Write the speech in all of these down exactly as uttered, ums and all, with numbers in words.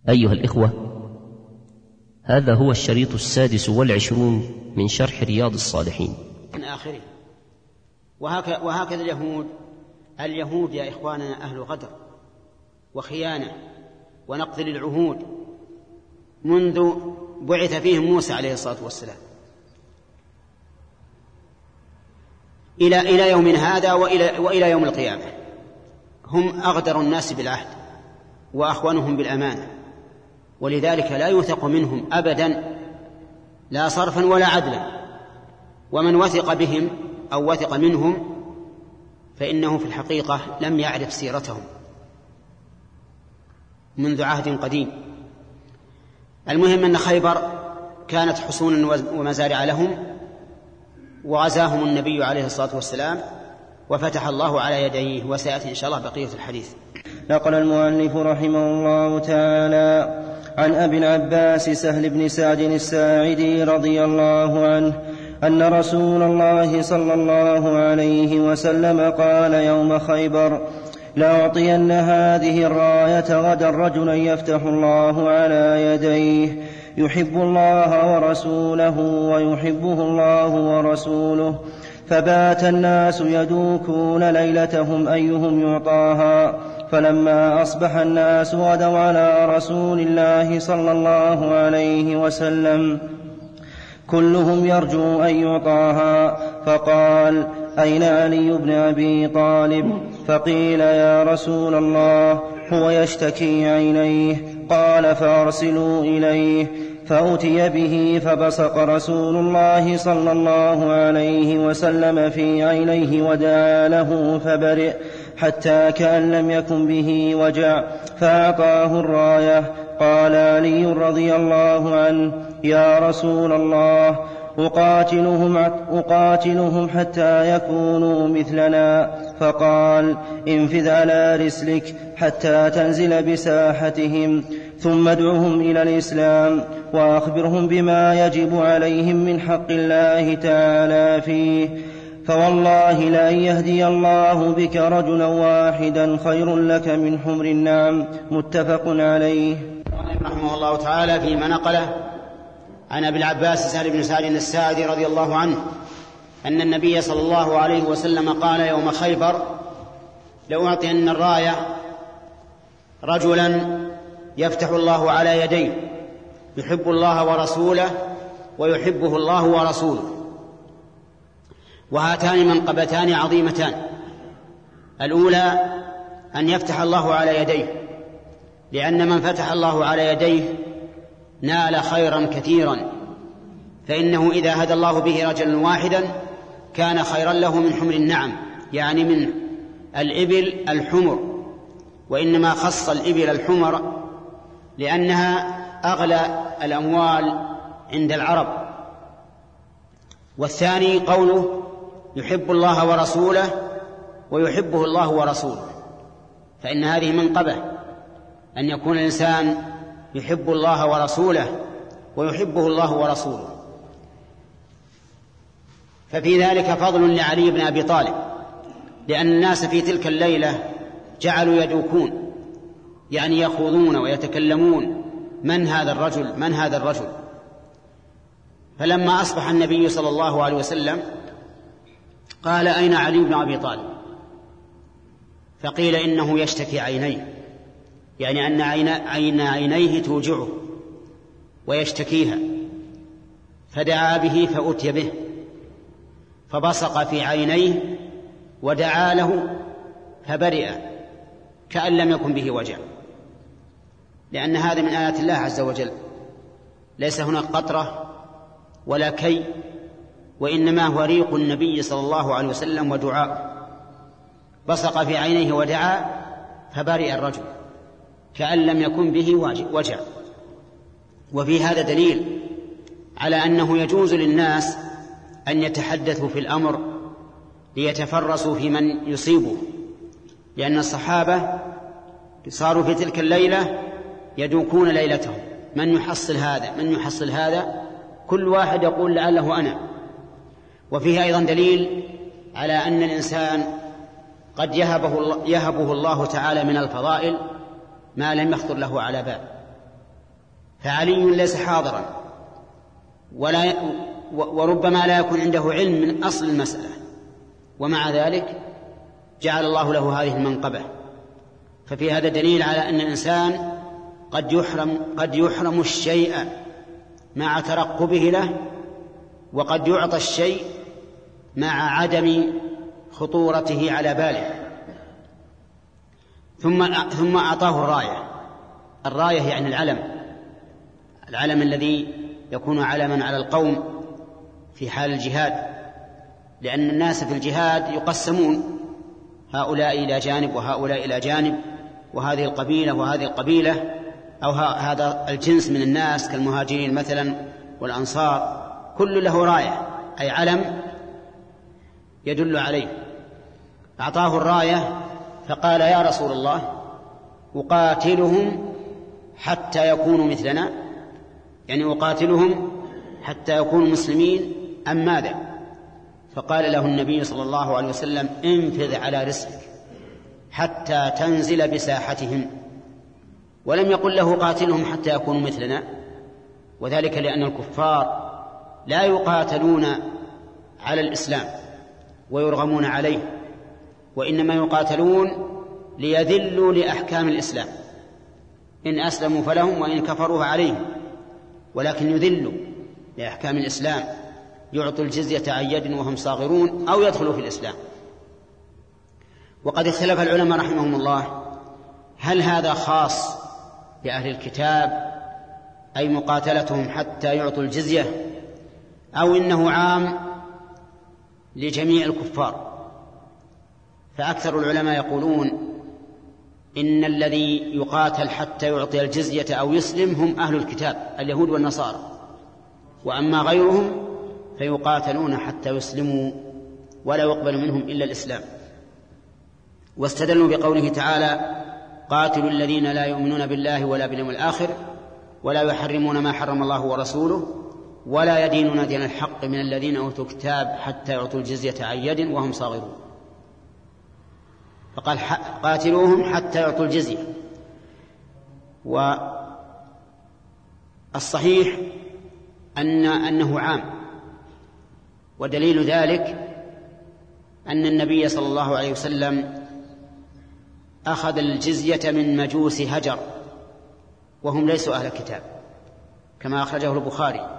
أيها الإخوة، هذا هو الشريط السادس والعشرون من شرح رياض الصالحين من آخره. وهكذا, وهكذا اليهود اليهود يا إخواننا أهل غدر وخيانة ونقض للعهود منذ بعث فيهم موسى عليه الصلاة والسلام إلى إلى يوم هذا وإلى, وإلى يوم القيامة. هم أغدر الناس بالعهد وأخوانهم بالأمانة، ولذلك لا يوثق منهم أبدا لا صرفا ولا عدلا. ومن وثق بهم أو وثق منهم فإنه في الحقيقة لم يعرف سيرتهم منذ عهد قديم. المهم أن خيبر كانت حصونا ومزارع لهم، وغزاهم النبي عليه الصلاة والسلام وفتح الله على يديه، وسيأتي إن شاء الله بقية الحديث. نقل المؤلف رحمه الله تعالى عن أبي العباس سهل بن سعد الساعدي رضي الله عنه أن رسول الله صلى الله عليه وسلم قال يوم خيبر: لأعطين هذه الراية غدا رجلا يفتح الله على يديه يحب الله ورسوله ويحبه الله ورسوله. فبات الناس يدوكون ليلتهم أيهم يعطاها، فلما أصبح الناس غدوا على رسول الله صلى الله عليه وسلم كلهم يرجو أن يعطاها، فقال: أين علي بن أبي طالب؟ فقيل: يا رسول الله هو يشتكي عينيه. قال: فأرسلوا إليه. فأتي به فبصق رسول الله صلى الله عليه وسلم في عينيه ودعا له فبرئ حتى كأن لم يكن به وجع، فأعطاه الراية. قال علي رضي الله عنه: يا رسول الله أقاتلهم, أقاتلهم حتى يكونوا مثلنا. فقال: انفذ على رسلك حتى تنزل بساحتهم، ثم ادعهم إلى الإسلام وأخبرهم بما يجب عليهم من حق الله تعالى فيه، فوالله لأن يهدي الله بك رجلا واحدا خير لك من حمر النعم. متفق عليه. رحمه الله تعالى فيما نقله عن أبي العباس سهل بن سعد الساعدي رضي الله عنه أن النبي صلى الله عليه وسلم قال يوم خيبر: لأعطين الراية رجلا يفتح الله على يديه يحب الله ورسوله ويحبه الله ورسوله. وهاتان منقبتان عظيمتان: الأولى أن يفتح الله على يديه، لأن من فتح الله على يديه نال خيرا كثيرا، فإنه إذا هدى الله به رجلا واحدا كان خيرا له من حمر النعم، يعني من الإبل الحمر، وإنما خص الإبل الحمر لأنها أغلى الأموال عند العرب. والثاني قوله يحب الله ورسوله ويحبه الله ورسوله، فإن هذه منقبة أن يكون الإنسان يحب الله ورسوله ويحبه الله ورسوله. ففي ذلك فضل لعلي بن أبي طالب، لأن الناس في تلك الليلة جعلوا يدوكون، يعني يخوضون ويتكلمون: من هذا الرجل من هذا الرجل. فلما أصبح النبي صلى الله عليه وسلم قال: أين علي بن أبي طالب؟ فقيل: إنه يشتكي عينيه، يعني أن عين عينيه توجعه ويشتكيها. فدعا به فأتي به فبصق في عينيه ودعا له فبرئ كأن لم يكن به وجع، لأن هذا من آيات الله عز وجل، ليس هناك قطرة ولا كي، وإنما هو ريق النبي صلى الله عليه وسلم ودعاء. بصق في عينيه ودعا فبرئ الرجل كأن لم يكن به وجع. وفي هذا دليل على أنه يجوز للناس أن يتحدثوا في الأمر ليتفرسوا في من يصيبه، لأن الصحابة صاروا في تلك الليلة يدوكون ليلتهم: من يحصل هذا من يحصل هذا، كل واحد يقول لعله أنا. وفيه أيضا دليل على أن الإنسان قد يهبه الله, يهبه الله تعالى من الفضائل ما لم يخطر له على بال، فعلي ليس حاضرا ولا وربما لا يكون عنده علم من أصل المسألة، ومع ذلك جعل الله له هذه المنقبة. ففي هذا دليل على أن الإنسان قد يحرم, قد يحرم الشيء مع ترقبه له، وقد يعطى الشيء مع عدم خطورته على باله. ثم ثم أعطاه الراية. الراية يعني العلم، العلم الذي يكون علما على القوم في حال الجهاد، لأن الناس في الجهاد يقسمون، هؤلاء إلى جانب وهؤلاء إلى جانب، وهذه القبيلة وهذه القبيلة، أو هذا الجنس من الناس كالمهاجرين مثلا والأنصار، كل له راية أي علم يدل عليه. أعطاه الراية فقال: يا رسول الله، أقاتلهم حتى يكونوا مثلنا، يعني أقاتلهم حتى يكونوا مسلمين أم ماذا؟ فقال له النبي صلى الله عليه وسلم: انفذ على رسلك حتى تنزل بساحتهم. ولم يقل له قاتلهم حتى يكونوا مثلنا، وذلك لأن الكفار لا يقاتلون على الإسلام ويرغمون عليه، وإنما يقاتلون ليذلوا لأحكام الإسلام، إن أسلموا فلهم وإن كفروا عليهم، ولكن يذلوا لأحكام الإسلام، يعطوا الجزية عن يد وهم صاغرون أو يدخلوا في الإسلام. وقد اختلف العلماء رحمهم الله هل هذا خاص بأهل الكتاب أي مقاتلتهم حتى يعطوا الجزية، أو إنه عام لجميع الكفار. فأكثر العلماء يقولون إن الذي يقاتل حتى يعطي الجزية أو يسلم هم أهل الكتاب اليهود والنصارى، وأما غيرهم فيقاتلون حتى يسلموا ولا يقبل منهم إلا الإسلام. واستدلوا بقوله تعالى: قاتلوا الذين لا يؤمنون بالله ولا باليوم الآخر ولا يحرمون ما حرم الله ورسوله ولا يدينون دين الحق من الذين أوتوا الكتاب حتى يعطوا الجزية عن يد وهم صاغرون. فقال: قاتلوهم حتى يعطوا الجزية. والصحيح أن أنه عام، ودليل ذلك أن النبي صلى الله عليه وسلم أخذ الجزية من مجوس هجر وهم ليسوا أهل الكتاب، كما أخرجه البخاري.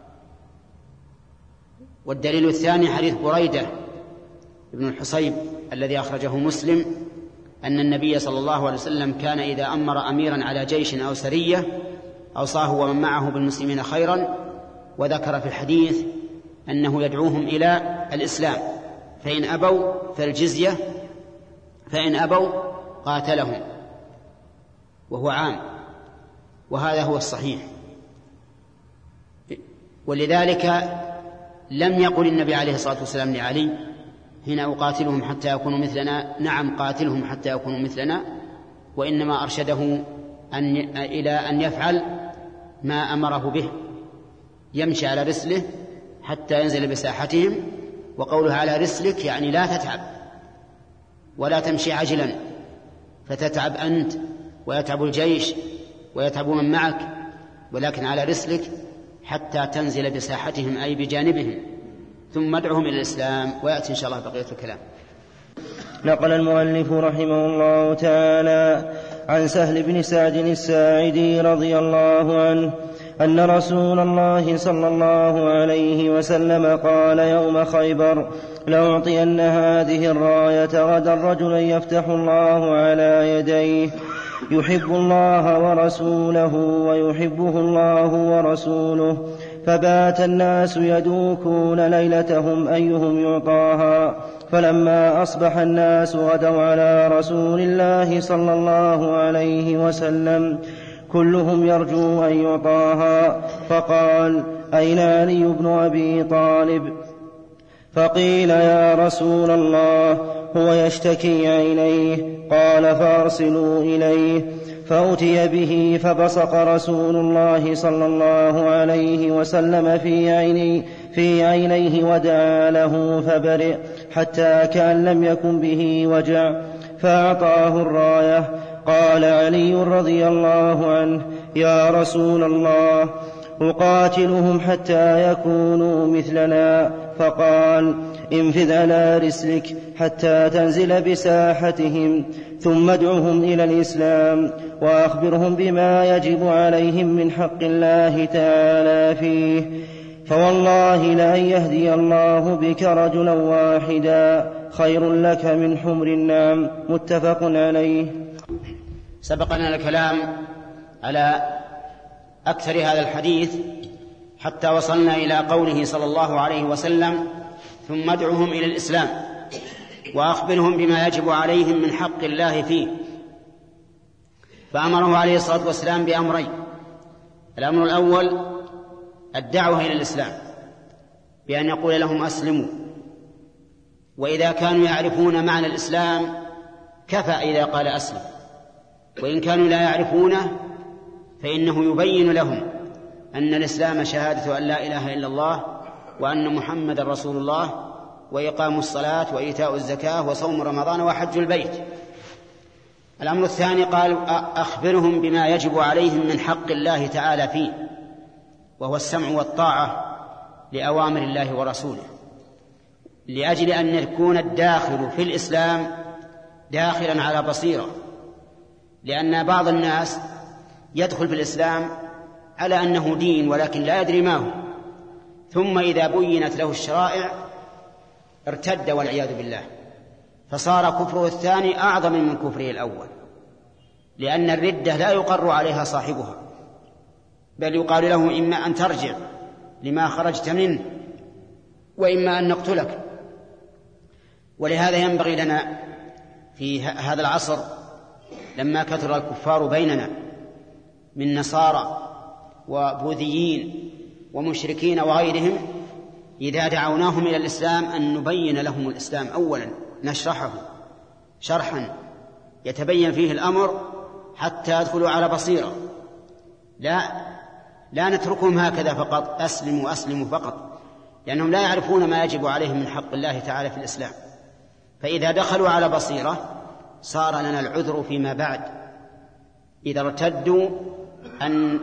والدليل الثاني حديث بريدة ابن الحصيب الذي أخرجه مسلم، أن النبي صلى الله عليه وسلم كان إذا أمر أميرا على جيش أو سرية أوصاه ومن معه بالمسلمين خيرا، وذكر في الحديث أنه يدعوهم إلى الإسلام، فإن أبوا فالجزية، فإن أبوا قاتلهم، وهو عام، وهذا هو الصحيح. ولذلك لم يقل النبي عليه الصلاة والسلام لعلي: هنا أقاتلهم حتى يكونوا مثلنا، نعم قاتلهم حتى يكونوا مثلنا، وإنما أرشده أن إلى أن يفعل ما أمره به، يمشي على رسله حتى ينزل بساحتهم. وقوله على رسلك يعني لا تتعب ولا تمشي عجلا فتتعب أنت ويتعب الجيش ويتعب من معك، ولكن على رسلك حتى تنزل بساحتهم أي بجانبهم، ثم ادعهم إلى الإسلام. ويأتي إن شاء الله بقية الكلام. نقل المؤلف رحمه الله تعالى عن سهل بن سعد الساعدي رضي الله عنه أن رسول الله صلى الله عليه وسلم قال يوم خيبر: لأعطين هذه الراية غدا رجلا يفتح الله على يديه يحب الله ورسوله ويحبه الله ورسوله. فبات الناس يدوكون ليلتهم أيهم يعطاها، فلما أصبح الناس غدوا على رسول الله صلى الله عليه وسلم كلهم يرجو أن يعطاها، فقال: أين علي بن أبي طالب؟ فقيل: يا رسول الله هو يشتكي عينيه. قال: فأرسلوا إليه. فأتي به فبصق رسول الله صلى الله عليه وسلم في عيني في عينيه ودعا له فبرئ حتى كأن لم يكن به وجع، فأعطاه الراية. قال علي رضي الله عنه: يا رسول الله أقاتلهم حتى يكونوا مثلنا؟ فقال انفذ على رسلك حتى تنزل بساحتهم ثم ادعهم إلى الإسلام وأخبرهم بما يجب عليهم من حق الله تعالى فيه، فوالله لأن يهدي الله بك رجلا واحدا خير لك من حمر النعم. متفق عليه. سبقنا الكلام على أكثر هذا الحديث حتى وصلنا إلى قوله صلى الله عليه وسلم ثم ادعهم إلى الإسلام وأخبرهم بما يجب عليهم من حق الله فيه، فأمره عليه الصلاة والسلام بأمرين. الأمر الأول الدعوة إلى الإسلام بأن يقول لهم أسلموا، وإذا كانوا يعرفون معنى الإسلام كفى إذا قال أسلم، وإن كانوا لا يعرفونه فإنه يبين لهم أن الإسلام شهادة أن لا إله إلا الله وأن محمد رسول الله وإقام الصلاة وإيتاء الزكاة وصوم رمضان وحج البيت. الأمر الثاني قال أخبرهم بما يجب عليهم من حق الله تعالى فيه، وهو السمع والطاعة لأوامر الله ورسوله، لأجل أن يكون الداخل في الإسلام داخلا على بصيرة، لأن بعض الناس يدخل في الإسلام على أنه دين ولكن لا يدري ما هو، ثم إذا بينت له الشرائع ارتد والعياذ بالله، فصار كفره الثاني أعظم من كفره الأول، لأن الردة لا يقر عليها صاحبها، بل يقال له إما أن ترجع لما خرجت منه وإما أن نقتلك. ولهذا ينبغي لنا في هذا العصر لما كثر الكفار بيننا من نصارى وبوذيين ومشركين وغيرهم، إذا دعوناهم إلى الإسلام أن نبين لهم الإسلام أولا، نشرحه شرحا يتبين فيه الأمر حتى يدخلوا على بصيرة، لا لا نتركهم هكذا فقط أسلموا أسلموا فقط، لأنهم لا يعرفون ما يجب عليهم من حق الله تعالى في الإسلام. فإذا دخلوا على بصيرة صار لنا العذر فيما بعد إذا ارتدوا أن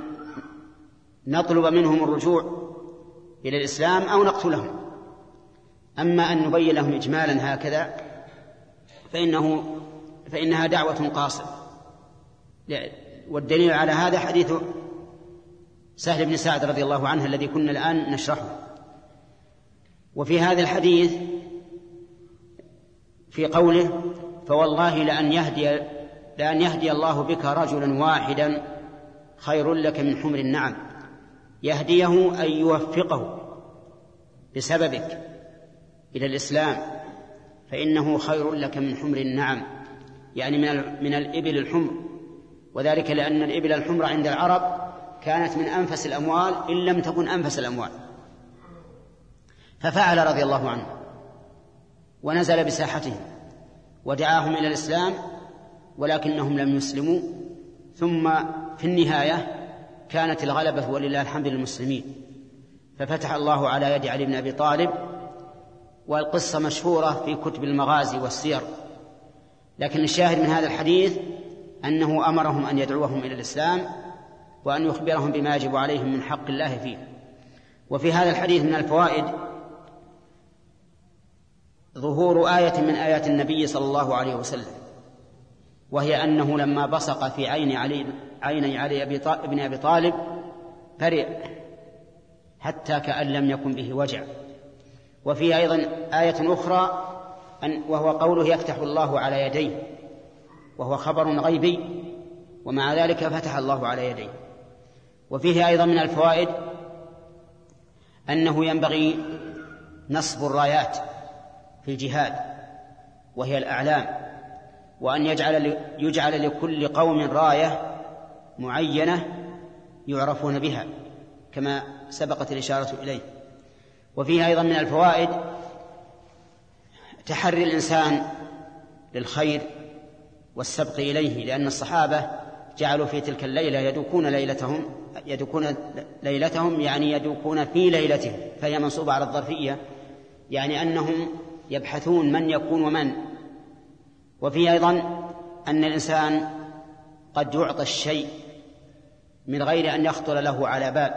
نطلب منهم الرجوع إلى الإسلام أو نقتلهم. أما أن نبين لهم إجمالا هكذا فإنه فإنها دعوة قاصرة، والدليل على هذا حديث سهل بن سعد رضي الله عنه الذي كنا الآن نشرحه. وفي هذا الحديث في قوله فوالله لأن يهدي, لأن يهدي الله بك رجلا واحدا خير لك من حمر النعم، يهديه أن يوفقه بسببك إلى الإسلام فإنه خير لك من حمر النعم، يعني من, من الإبل الحمر، وذلك لأن الإبل الحمر عند العرب كانت من أنفس الأموال إن لم تكن أنفس الأموال. ففعل رضي الله عنه ونزل بساحتهم ودعاهم إلى الإسلام، ولكنهم لم يسلموا، ثم في النهاية كانت الغلبة ولله الحمد للمسلمين، ففتح الله على يد علي بن أبي طالب، والقصة مشهورة في كتب المغازي والسير. لكن الشاهد من هذا الحديث أنه أمرهم أن يدعوهم إلى الإسلام وأن يخبرهم بما يجب عليهم من حق الله فيه. وفي هذا الحديث من الفوائد ظهور آية من آيات النبي صلى الله عليه وسلم، وهي أنه لما بصق في عين علي عيني علي بن أبي طالب فرئ حتى كأن لم يكن به وجع. وفي أيضا آية أخرى أن وهو قوله يفتح الله على يديه، وهو خبر غيبي ومع ذلك فتح الله على يديه. وفيه أيضا من الفوائد أنه ينبغي نصب الرايات في الجهاد وهي الأعلام، وأن يجعل, يجعل لكل قوم راية معينة يعرفون بها كما سبقت الإشارة إليه. وفيه أيضا من الفوائد تحري الإنسان للخير والسبق إليه، لأن الصحابة جعلوا في تلك الليلة يدوكون ليلتهم يدوكون ليلتهم يعني يدوكون في ليلتهم، فهي منصوبة على الظرفية، يعني أنهم يبحثون من يكون ومن. وفيه أيضا أن الإنسان قد يعطى الشيء من غير أن يخطر له على بال،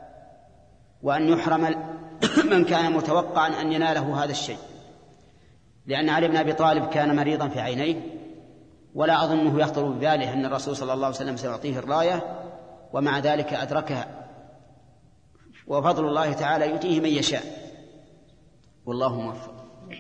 وأن يحرم من كان متوقعا أن يناله هذا الشيء، لأن علي بن أبي طالب كان مريضا في عينيه، ولا أظنه يخطر بباله أن الرسول صلى الله عليه وسلم سيعطيه الراية، ومع ذلك أدركها، وفضل الله تعالى يؤتيه من يشاء، والله موفق.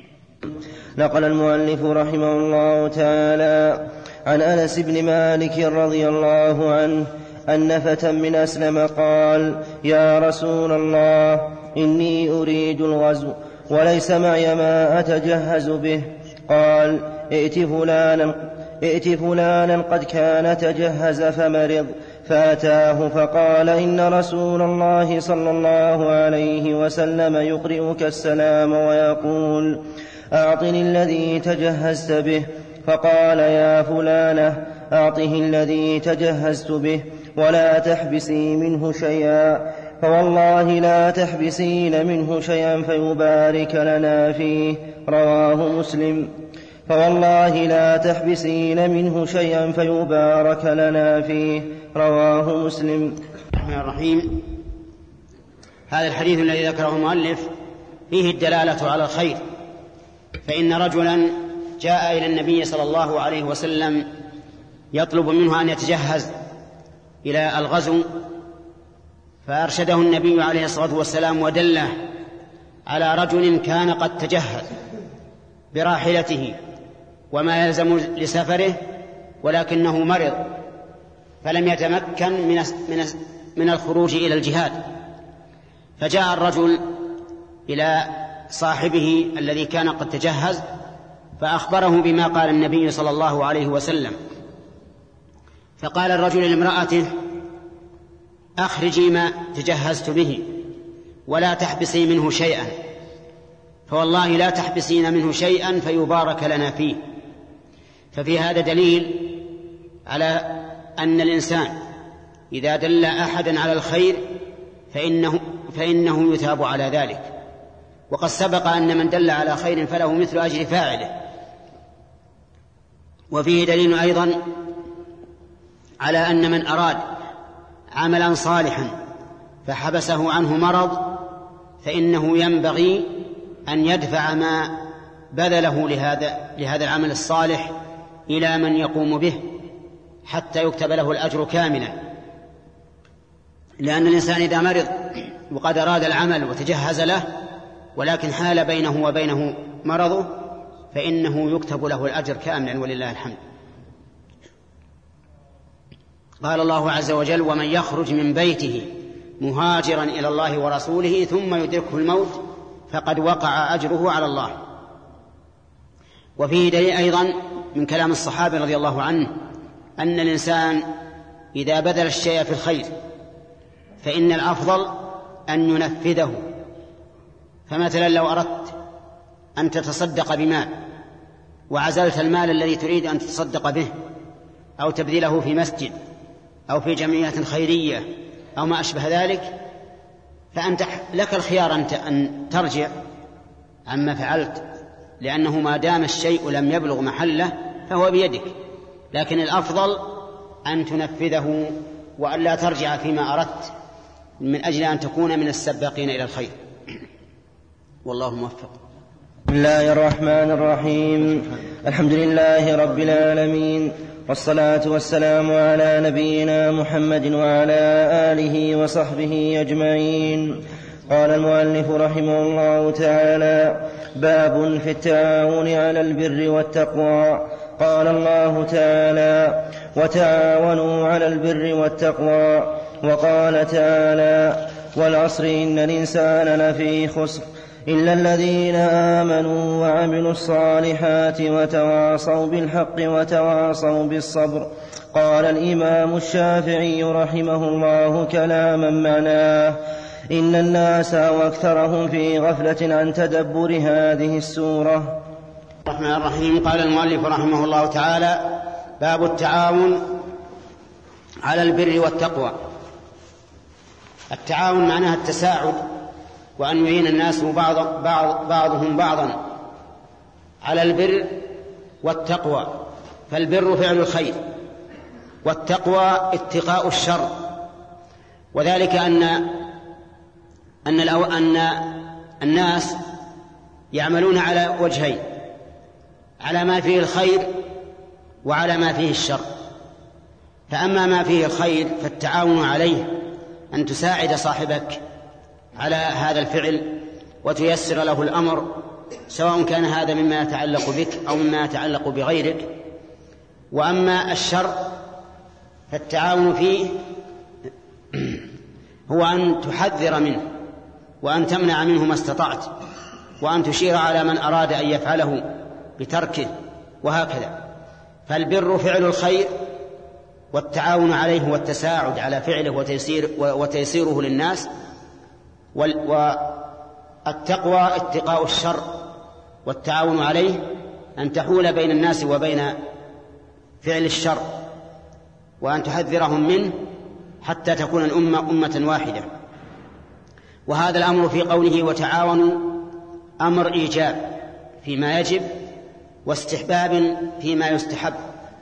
نقل المؤلف رحمه الله تعالى عن أنس بن مالك رضي الله عنه أن فتى من أسلم قال: يا رسول الله، إني أريد الغزو وليس معي ما أتجهز به. قال: ائت فلانا, ائت فلانا قد كان تجهز فمرض. فأتاه فقال: إن رسول الله صلى الله عليه وسلم يقرئك السلام ويقول: أعطني الذي تجهزت به. فقال: يا فلانة، أعطه الذي تجهزت به ولا تحبسي منه شيئا، فوالله لا تحبسين منه شيئا فيبارك لنا فيه. رواه مسلم. فوالله لا تحبسين منه شيئا فيبارك لنا فيه. رواه مسلم. الرحمن الرحيم. هذا الحديث الذي ذكره المؤلف فيه الدلالة على الخير، فإن رجلا جاء إلى النبي صلى الله عليه وسلم يطلب منه أن يتجهز إلى الغزو، فأرشده النبي عليه الصلاة والسلام ودله على رجل كان قد تجهز براحلته وما يلزم لسفره، ولكنه مرض فلم يتمكن من من الخروج إلى الجهاد. فجاء الرجل إلى صاحبه الذي كان قد تجهز فأخبره بما قال النبي صلى الله عليه وسلم. فقال الرجل لامرأته: أخرجي ما تجهزت به ولا تحبسي منه شيئا، فوالله لا تحبسين منه شيئا فيبارك لنا فيه. ففي هذا دليل على أن الإنسان إذا دل أحدا على الخير فإنه, فإنه يثاب على ذلك، وقد سبق أن من دل على خير فله مثل أجر فاعله. وفيه دليل أيضا على أن من أراد عملا صالحا فحبسه عنه مرض فإنه ينبغي أن يدفع ما بذله لهذا, لهذا العمل الصالح إلى من يقوم به حتى يكتب له الأجر كاملا، لأن الإنسان إذا مرض وقد أراد العمل وتجهز له ولكن حال بينه وبينه مرضه فإنه يكتب له الأجر كاملا ولله الحمد. قال الله عز وجل: ومن يخرج من بيته مهاجرا إلى الله ورسوله ثم يدركه الموت فقد وقع أجره على الله. وفيه دليل أيضا من كلام الصحابة رضي الله عنه أن الإنسان إذا بذل الشيء في الخير فإن الأفضل أن ينفذه. فمثلا لو أردت أن تتصدق بمال وعزلت المال الذي تريد أن تتصدق به أو تبذله في مسجد أو في جمعية خيرية أو ما أشبه ذلك، فأنت لك الخيار أن ترجع عما فعلت، لأنه ما دام الشيء لم يبلغ محله فهو بيدك، لكن الأفضل أن تنفذه وأن لا ترجع فيما أردت من أجل أن تكون من السباقين إلى الخير. والله موفق. بسم الله الرحمن الرحيم. الحمد لله رب العالمين، والصلاة والسلام على نبينا محمد وعلى آله وصحبه أجمعين. قال المؤلف رحمه الله تعالى: باب في التعاون على البر والتقوى. قال الله تعالى: وتعاونوا على البر والتقوى. وقال تعالى: والعصر إن الإنسان لفي خسر إلا الذين آمنوا وعملوا الصالحات وتواصوا بالحق وتواصوا بالصبر. قال الإمام الشافعي رحمه الله كلاما معناه: إن الناس وأكثرهم في غفلة عن تدبر هذه السورة. الرحمن الرحيم. قال المؤلف رحمه الله تعالى: باب التعاون على البر والتقوى. التعاون معناها التساعد، وأن يعين الناس بعض بعض بعضهم بعضا على البر والتقوى. فالبر فعل الخير، والتقوى اتقاء الشر وذلك أن أن أن الناس يعملون على وجهين، على ما فيه الخير وعلى ما فيه الشر. فأما ما فيه الخير فالتعاون عليه، أن تساعد صاحبك على هذا الفعل وتيسر له الأمر، سواء كان هذا مما يتعلق بك أو مما يتعلق بغيرك. وأما الشر فالتعاون فيه هو أن تحذر منه وأن تمنع منه ما استطعت، وأن تشير على من أراد أن يفعله بتركه، وهكذا. فالبر فعل الخير، والتعاون عليه والتساعد على فعله وتيسير وتيسيره للناس، والتقوى اتقاء الشر والتعاون عليه، أن تحول بين الناس وبين فعل الشر وأن تحذرهم منه حتى تكون الأمة أمة واحدة. وهذا الأمر في قوله وتعاونوا أمر إيجاب فيما يجب واستحباب فيما يستحب،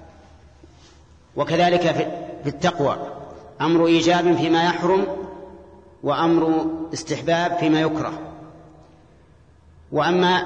وكذلك في التقوى أمر إيجاب فيما يحرم وأمر استحباب فيما يكره. وأما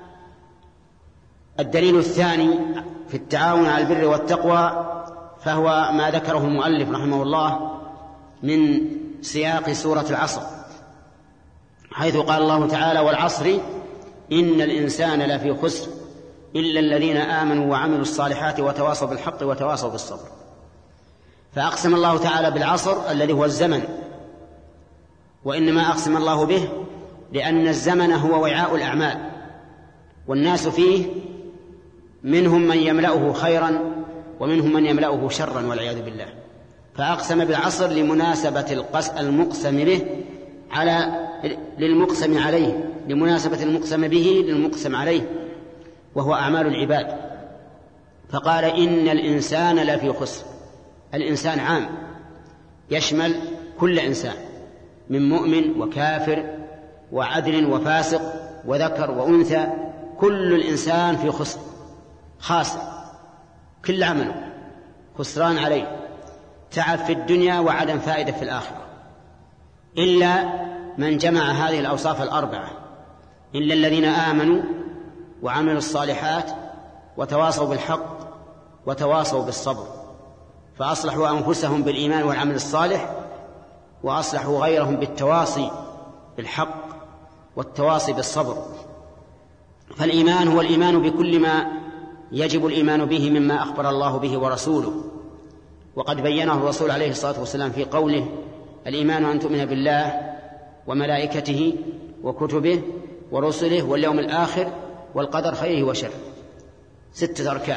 الدليل الثاني في التعاون على البر والتقوى فهو ما ذكره المؤلف رحمه الله من سياق سورة العصر، حيث قال الله تعالى والعصر إن الإنسان لفي خسر إلا الذين آمنوا وعملوا الصالحات وتواصوا بالحق وتواصوا بالصبر. فأقسم الله تعالى بالعصر الذي هو الزمن، وإنما أقسم الله به لأن الزمن هو وعاء الأعمال، والناس فيه منهم من يملأه خيرا ومنهم من يملأه شرا والعياذ بالله. فأقسم بالعصر لمناسبة المقسم به على للمقسم عليه، لمناسبة المقسم به للمقسم عليه، وهو أعمال العباد. فقال إن الإنسان لفي خسر. الإنسان عام يشمل كل إنسان من مؤمن وكافر وعدل وفاسق وذكر وأنثى، كل الإنسان في خسر، خاسر، كل عمله خسران عليه، تعب في الدنيا وعدم فائدة في الآخرة، إلا من جمع هذه الأوصاف الأربعة، إلا الذين آمنوا وعملوا الصالحات وتواصوا بالحق وتواصوا بالصبر، فأصلحوا أنفسهم بالإيمان والعمل الصالح، وأصلحوا غيرهم بالتواصي بالحق والتواصي بالصبر. فالإيمان هو الإيمان بكل ما يجب الإيمان به مما أخبر الله به ورسوله، وقد بينه الرسول عليه الصلاة والسلام في قوله الإيمان أن تؤمن بالله وملائكته وكتبه ورسله واليوم الآخر والقدر خيره وشره، ستة أركان.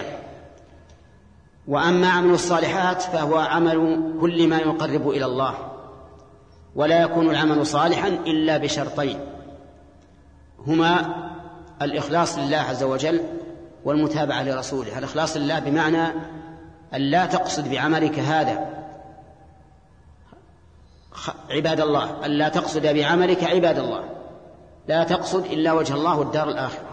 وأما عمل الصالحات فهو عمل كل ما يقرب إلى الله، ولا يكون العمل صالحا إلا بشرطين، هما الإخلاص لله عز وجل والمتابعة لرسوله. الإخلاص لله بمعنى أن لا تقصد بعملك هذا عباد الله، أن لا تقصد بعملك عباد الله، لا تقصد إلا وجه الله والدار الآخرة.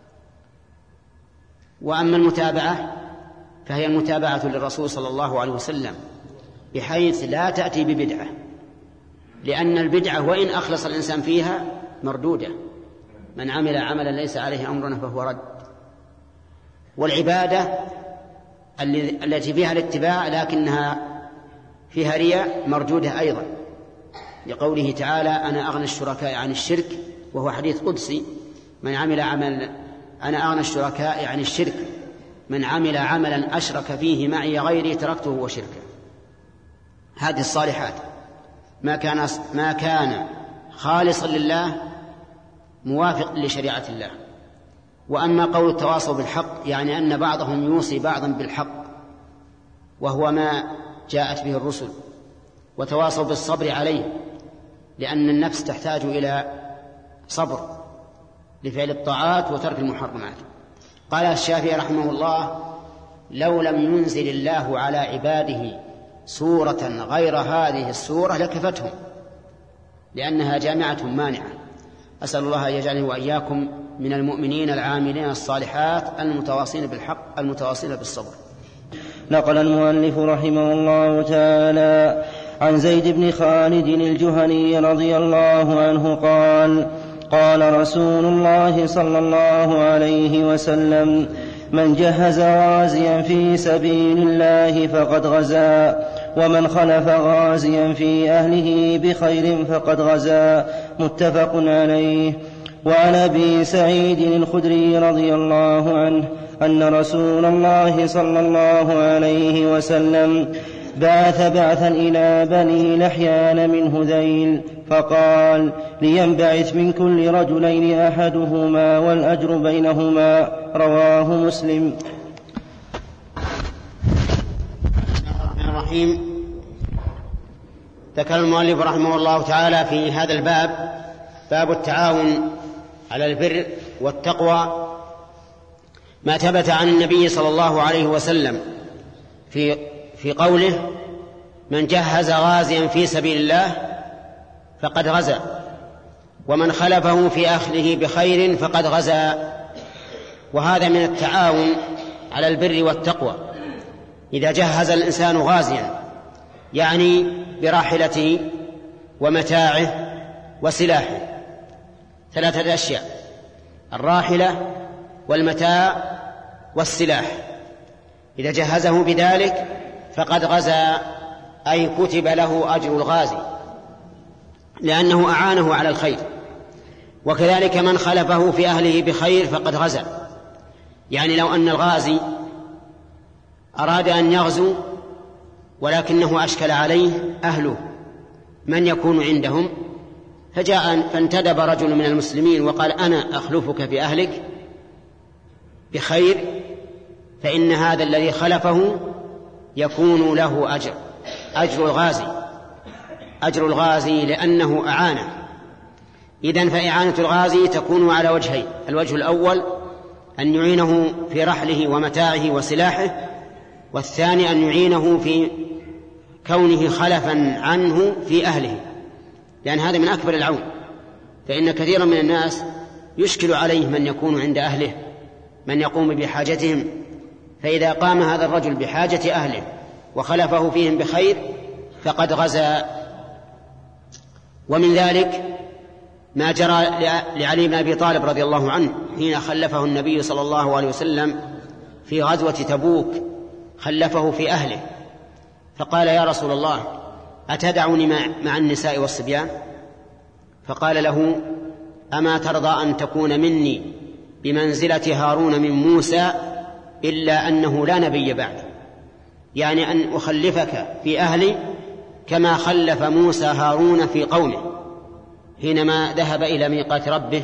وأما المتابعة فهي المتابعة للرسول صلى الله عليه وسلم، بحيث لا تأتي ببدعة، لأن البدعة وإن أخلص الإنسان فيها مردودة، من عمل عملا ليس عليه أمرنا فهو رد. والعبادة التي فيها الاتباع لكنها فيها رياء مردودة أيضا، لقوله تعالى أنا أغنى الشركاء عن الشرك، وهو حديث قدسي، من عمل عمل أنا أغنى الشركاء عن الشرك من عمل عملا أشرك فيه معي غيري تركته وشركه. هذه الصالحات ما كان ما كان خالصا لله موافق لشريعة الله. وأما قول التواصل بالحق يعني أن بعضهم يوصي بعضا بالحق، وهو ما جاءت به الرسل، وتواصوا بالصبر عليه، لأن النفس تحتاج إلى صبر لفعل الطاعات وترك المحرمات. قال الشافعي رحمه الله لو لم ينزل الله على عباده سورة غير هذه السورة لكفتهم، لأنها جامعة مانعة. أسأل الله أن يجعلني وإياكم من المؤمنين العاملين الصالحات المتواصين بالحق المتواصين بالصبر. نقل المؤلف رحمه الله تعالى عن زيد بن خالد الجهني رضي الله عنه قال قال رسول الله صلى الله عليه وسلم من جهز غازيا في سبيل الله فقد غزا ومن خلف غازيا في أهله بخير فقد غزا متفق عليه. وعن أبي سعيد الخدري رضي الله عنه أن رسول الله صلى الله عليه وسلم بعث بعثا إلى بني لحيان من هذيل فقال لينبعث من كل رجلين أحدهما والأجر بينهما. رواه مسلم. الرحيم. ذكر المؤلف رحمه الله تعالى في هذا الباب باب التعاون على البر والتقوى ما ثبت عن النبي صلى الله عليه وسلم في في قوله من جهز غازيا في سبيل الله فقد غزا ومن خلفه في أهله بخير فقد غزا. وهذا من التعاون على البر والتقوى. إذا جهز الإنسان غازيا يعني براحلته ومتاعه وسلاحه، ثلاثة أشياء: الراحلة والمتاع والسلاح. إذا جهزه بذلك فقد غزا، أي كتب له أجر الغازي لأنه أعانه على الخير. وكذلك من خلفه في أهله بخير فقد غزا، يعني لو أن الغازي أراد أن يغزو ولكنه أشكل عليه أهله من يكون عندهم، فجاء فانتدب رجل من المسلمين وقال أنا أخلفك في أهلك بخير، فإن هذا الذي خلفه يكون له أجر أجر الغازي أجر الغازي لأنه أعانه. إذن فإعانة الغازي تكون على وجهين: الوجه الأول أن يعينه في رحله ومتاعه وسلاحه، والثاني أن يعينه في كونه خلفا عنه في أهله، لأن هذا من أكبر العون. فإن كثيرا من الناس يشكل عليه من يكون عند أهله، من يقوم بحاجتهم، فإذا قام هذا الرجل بحاجة أهله وخلفه فيهم بخير فقد غزا. ومن ذلك ما جرى لعلي بن أبي طالب رضي الله عنه حين خلفه النبي صلى الله عليه وسلم في غزوة تبوك، خلفه في أهله فقال: يا رسول الله أتدعني مع النساء والصبيان؟ فقال له: أما ترضى أن تكون مني بمنزلة هارون من موسى إلا أنه لا نبي بعد، يعني أن أخلفك في أهلي كما خلف موسى هارون في قومه حينما ذهب إلى ميقات ربه.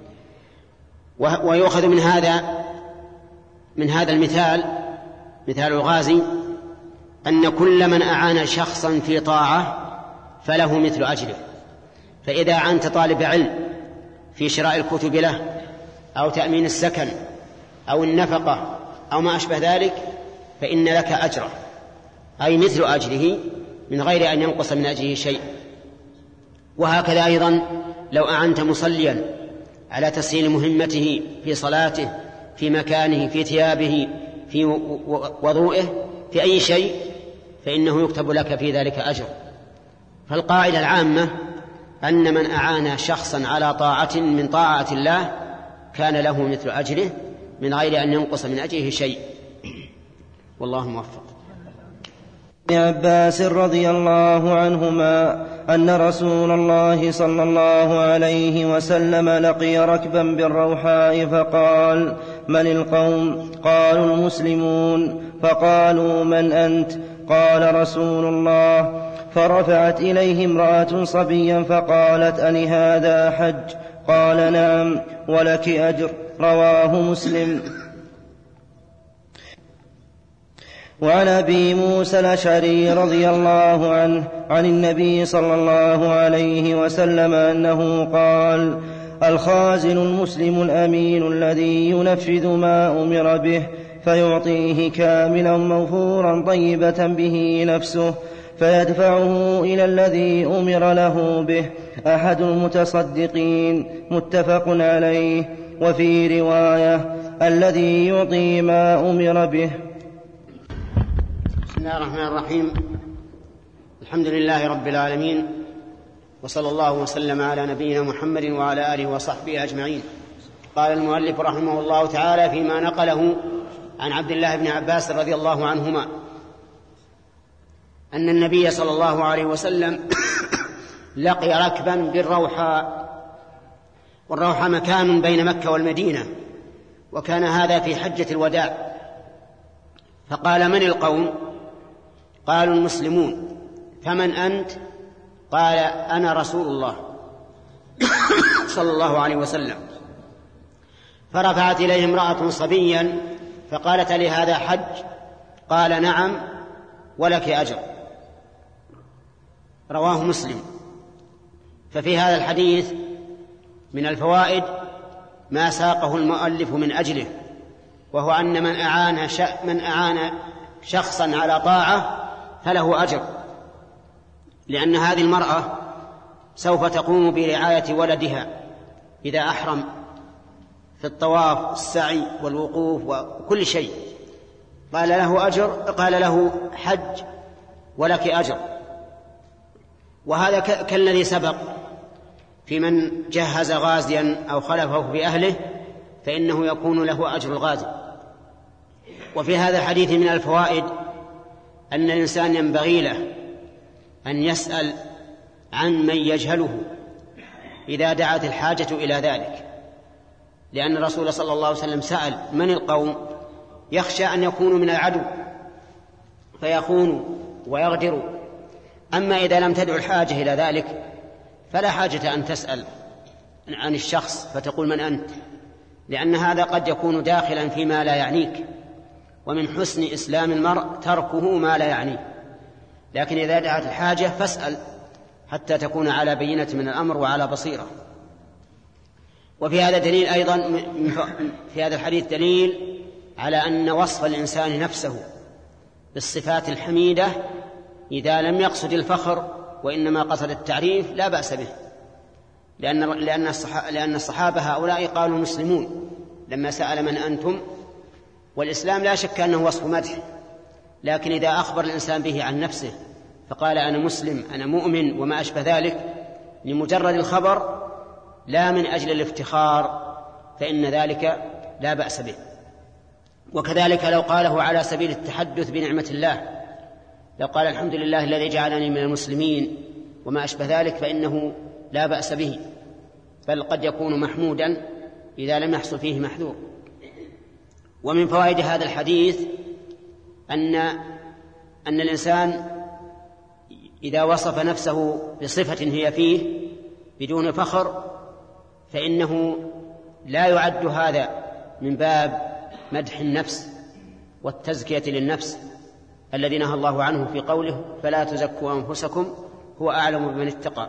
ويؤخذ من هذا من هذا المثال مثال الغازي أن كل من أعان شخصا في طاعة فله مثل أجره. فإذا أعنت طالب علم في شراء الكتب له أو تأمين السكن أو النفقة أو ما أشبه ذلك فإن لك أجره، أي مثل أجره من غير أن ينقص من أجره شيء. وهكذا أيضا لو أعنت مصليا على تسهيل مهمته في صلاته، في مكانه، في ثيابه، في وضوئه، في أي شيء، فإنه يكتب لك في ذلك أجر. فالقاعدة العامة أن من أعان شخصا على طاعة من طاعة الله كان له مثل أجره من غير أن ينقص من أجره شيء. والله موفق. ابن عباس رضي الله عنهما أن رسول الله صلى الله عليه وسلم لقي ركبا بالروحاء فقال: من القوم؟ قالوا: المسلمون. فقالوا: من أنت؟ قال: رسول الله. فرفعت إليه امرأة صبيا فقالت: أني هذا حج؟ قال: نعم ولك أجر. رواه مسلم. وعن أبي موسى الأشعري رضي الله عنه عن النبي صلى الله عليه وسلم أنه قال: الخازن المسلم الأمين الذي ينفذ ما أمر به فيعطيه كاملا موفورا طيبة به نفسه فيدفعه إلى الذي أمر له به أحد المتصدقين. متفق عليه. وفي رواية: الذي يعطي ما أمر به. بسم الله الرحمن الرحيم. الحمد لله رب العالمين، وصلى الله وسلم على نبينا محمد وعلى آله وصحبه أجمعين. قال المؤلف رحمه الله تعالى فيما نقله عن عبد الله بن عباس رضي الله عنهما أن النبي صلى الله عليه وسلم لقي ركبا بالروحاء، والروحاء مكان بين مكة والمدينة، وكان هذا في حجة الوداع. فقال: من القوم؟ قالوا: المسلمون. فمن أنت؟ قال: أنا رسول الله صلى الله عليه وسلم. فرفعت إليه امرأة صبيا فقالت: لهذا حج؟ قال: نعم، ولك أجر. رواه مسلم. ففي هذا الحديث من الفوائد ما ساقه المؤلف من أجله، وهو أن من أعان, من أعان شخصا على طاعة فله أجر، لأن هذه المرأة سوف تقوم برعاية ولدها إذا أحرم في الطواف والسعي والوقوف وكل شيء. قال له أجر، قال له حج ولك أجر. وهذا كالذي سبق في من جهز غازيا أو خلفه بأهله فإنه يكون له أجر الغازي. وفي هذا الحديث من الفوائد أن الإنسان ينبغي له أن يسأل عن من يجهله إذا دعت الحاجة إلى ذلك، لأن الرسول صلى الله عليه وسلم سأل: من القوم؟ يخشى أن يكونوا من العدو فيخونوا ويغدروا. أما إذا لم تدع الحاجة إلى ذلك فلا حاجة أن تسأل عن الشخص فتقول: من أنت؟ لأن هذا قد يكون داخلا فيما لا يعنيك، ومن حسن إسلام المرء تركه ما لا يعنيه. لكن إذا دعت الحاجة فاسأل حتى تكون على بينة من الأمر وعلى بصيرة. وفي هذا دليل أيضا، في هذا الحديث دليل على أن وصف الإنسان نفسه بالصفات الحميدة إذا لم يقصد الفخر وإنما قصد التعريف لا بأس به، لأن لأن الصحابة هؤلاء قالوا مسلمون لما سأل: من أنتم؟ والإسلام لا شك أنه وصف مدح، لكن إذا أخبر الإنسان به عن نفسه فقال: أنا مسلم، أنا مؤمن، وما أشبه ذلك لمجرد الخبر لا من أجل الافتخار فإن ذلك لا بأس به. وكذلك لو قاله على سبيل التحدث بنعمة الله، لو قال: الحمد لله الذي جعلني من المسلمين وما أشبه ذلك، فإنه لا بأس به، بل قد يكون محمودا إذا لم يحصل فيه محذور. ومن فوائد هذا الحديث أن أن الإنسان إذا وصف نفسه بصفة هي فيه بدون فخر فإنه لا يعد هذا من باب مدح النفس والتزكية للنفس الذي نهى الله عنه في قوله: فلا تزكوا أنفسكم هو أعلم بمن اتقى.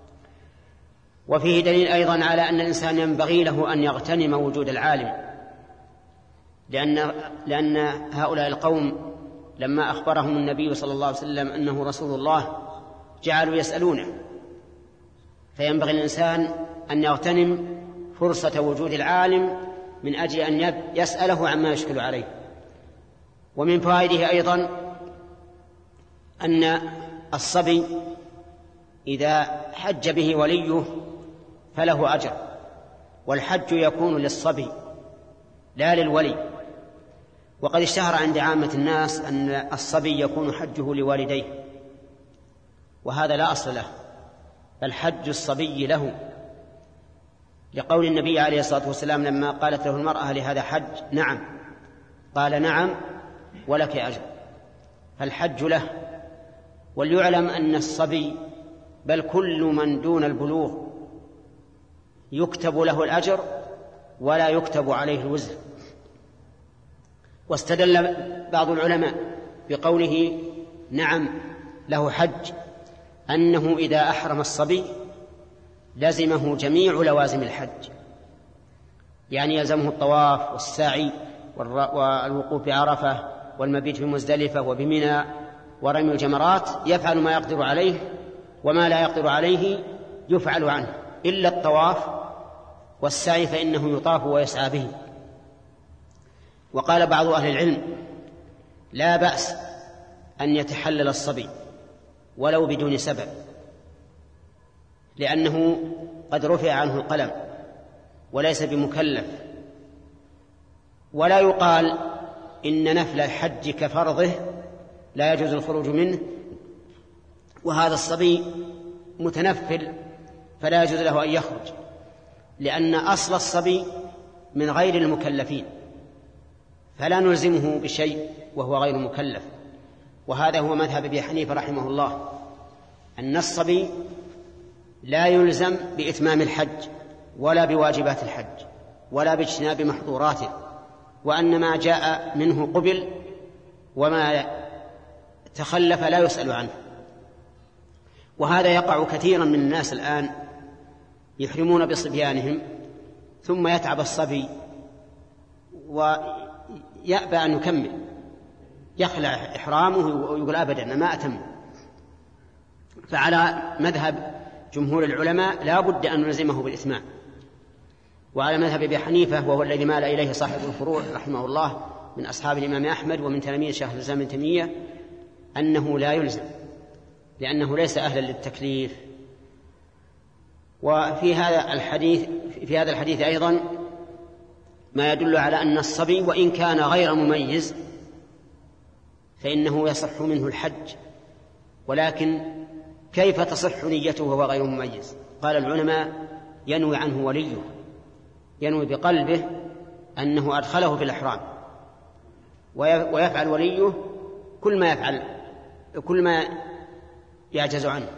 وفيه دليل أيضا على أن الإنسان ينبغي له أن يغتنم وجود العالم، لأن, لأن هؤلاء القوم لما أخبرهم النبي صلى الله عليه وسلم أنه رسول الله جعلوا يسألونه، فينبغي الإنسان أن يغتنم فرصة وجود العالم من أجل أن يسأله عما يشكل عليه. ومن فوائده أيضا أن الصبي إذا حج به وليه فله أجر، والحج يكون للصبي لا للولي. وقد اشتهر عند عامة الناس أن الصبي يكون حجه لوالديه، وهذا لا أصل له، بل حج الصبي له، لقول النبي عليه الصلاة والسلام لما قالت له المرأة: لهذا حج؟ نعم. قال: نعم، ولك أجر. فالحج له. وليعلم أن الصبي بل كل من دون البلوغ يكتب له الأجر ولا يكتب عليه الوزر. واستدل بعض العلماء بقوله: نعم له حج، أنه إذا أحرم الصبي لزمه جميع لوازم الحج، يعني يلزمه الطواف والسعي والوقوف بعرفة والمبيت في مزدلفة وبمنى ورمي الجمرات، يفعل ما يقدر عليه، وما لا يقدر عليه يفعل عنه إلا الطواف والسعي فإنه يطاف ويسعى به. وقال بعض أهل العلم: لا بأس أن يتحلل الصبي ولو بدون سبب، لأنه قد رفع عنه القلم وليس بمكلف. ولا يقال إن نفل الحج كفرضه لا يجوز الخروج منه، وهذا الصبي متنفل فلا يجوز له أن يخرج، لأن أصل الصبي من غير المكلفين، فلا نلزمه بشيء وهو غير مكلف. وهذا هو مذهب أبي حنيفة رحمه الله، أن الصبي لا يلزم بإتمام الحج ولا بواجبات الحج ولا باجتناب محظوراته، وأن ما جاء منه قبل وما تخلف لا يسأل عنه. وهذا يقع كثيرا من الناس الآن، يحرمون بصبيانهم ثم يتعب الصبي ويأبى أن يكمل، يخلع إحرامه ويقول أبدا أنا ما أتم. فعلى مذهب جمهور العلماء لا بد أن نلزمه بالإتمام، وعلى مذهب أبي حنيفة وهو الذي مال إليه صاحب الفروع رحمه الله من أصحاب الإمام أحمد ومن تلاميذ شيخ الإسلام ابن تيمية أنه لا يلزم، لأنه ليس أهلا للتكليف. وفي هذا الحديث في هذا الحديث أيضا ما يدل على أن الصبي وإن كان غير مميز فإنه يصح منه الحج، ولكن كيف تصح نيته وهو غير مميز؟ قال العلماء ينوي عنه وليه، ينوي بقلبه أنه أدخله في الإحرام، ويفعل وليه كل ما يفعل كل ما يعجز عنه.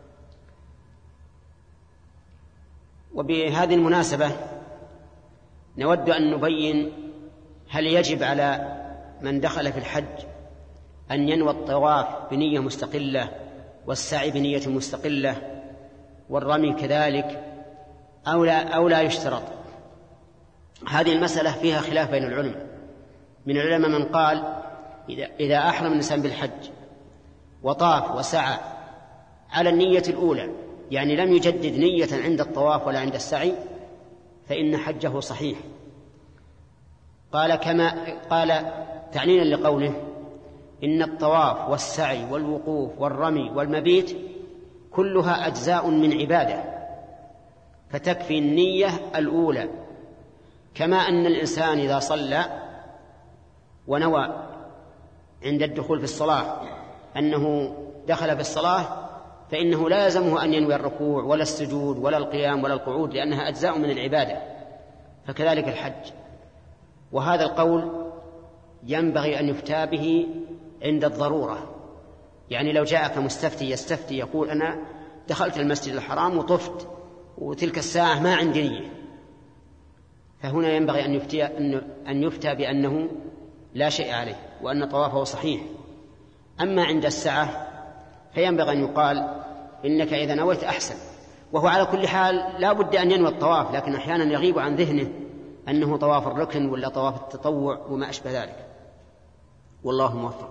وبهذه المناسبة نود أن نبين هل يجب على من دخل في الحج أن ينوي الطواف بنية مستقلة والسعي بنية مستقلة والرمي كذلك أو لا, أو لا يشترط. هذه المسألة فيها خلاف بين العلماء. من العلماء من قال إذا أحرم الإنسان بالحج وطاف وسعى على النية الأولى، يعني لم يجدد نية عند الطواف ولا عند السعي، فإن حجه صحيح. قال كما قال تعنينا لقوله إن الطواف والسعي والوقوف والرمي والمبيت كلها أجزاء من عبادة، فتكفي النية الأولى، كما أن الإنسان إذا صلى ونوى عند الدخول في الصلاة أنه دخل في الصلاة فإنه لا يلزمه أن ينوي الركوع ولا السجود ولا القيام ولا القعود، لأنها أجزاء من العبادة، فكذلك الحج. وهذا القول ينبغي أن يفتى به عند الضرورة، يعني لو جاءك مستفتي يستفتي يقول أنا دخلت المسجد الحرام وطفت وتلك الساعة ما عندي نية، فهنا ينبغي أن يفتى, أن يفتى بأنه لا شيء عليه وأن طوافه صحيح. أما عند الساعة فينبغي أن يقال إنك إذا نويت أحسن. وهو على كل حال لا بد أن ينوي الطواف، لكن أحيانا يغيب عن ذهنه أنه طواف الركن ولا طواف التطوع وما أشبه ذلك، والله موفق.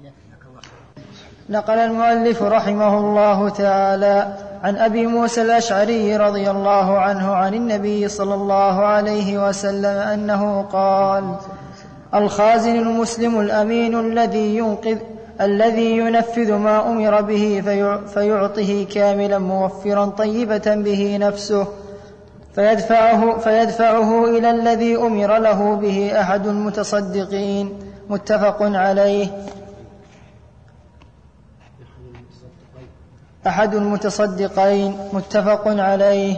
نقل المؤلف رحمه الله تعالى عن أبي موسى الأشعري رضي الله عنه عن النبي صلى الله عليه وسلم أنه قال: الخازن المسلم الأمين الذي ينقذ الذي ينفذ ما أمر به فيعطه كاملا موفرا طيبة به نفسه فيدفعه, فيدفعه إلى الذي أمر له به أحد المتصدقين. متفق عليه. أحد المتصدقين متفق عليه.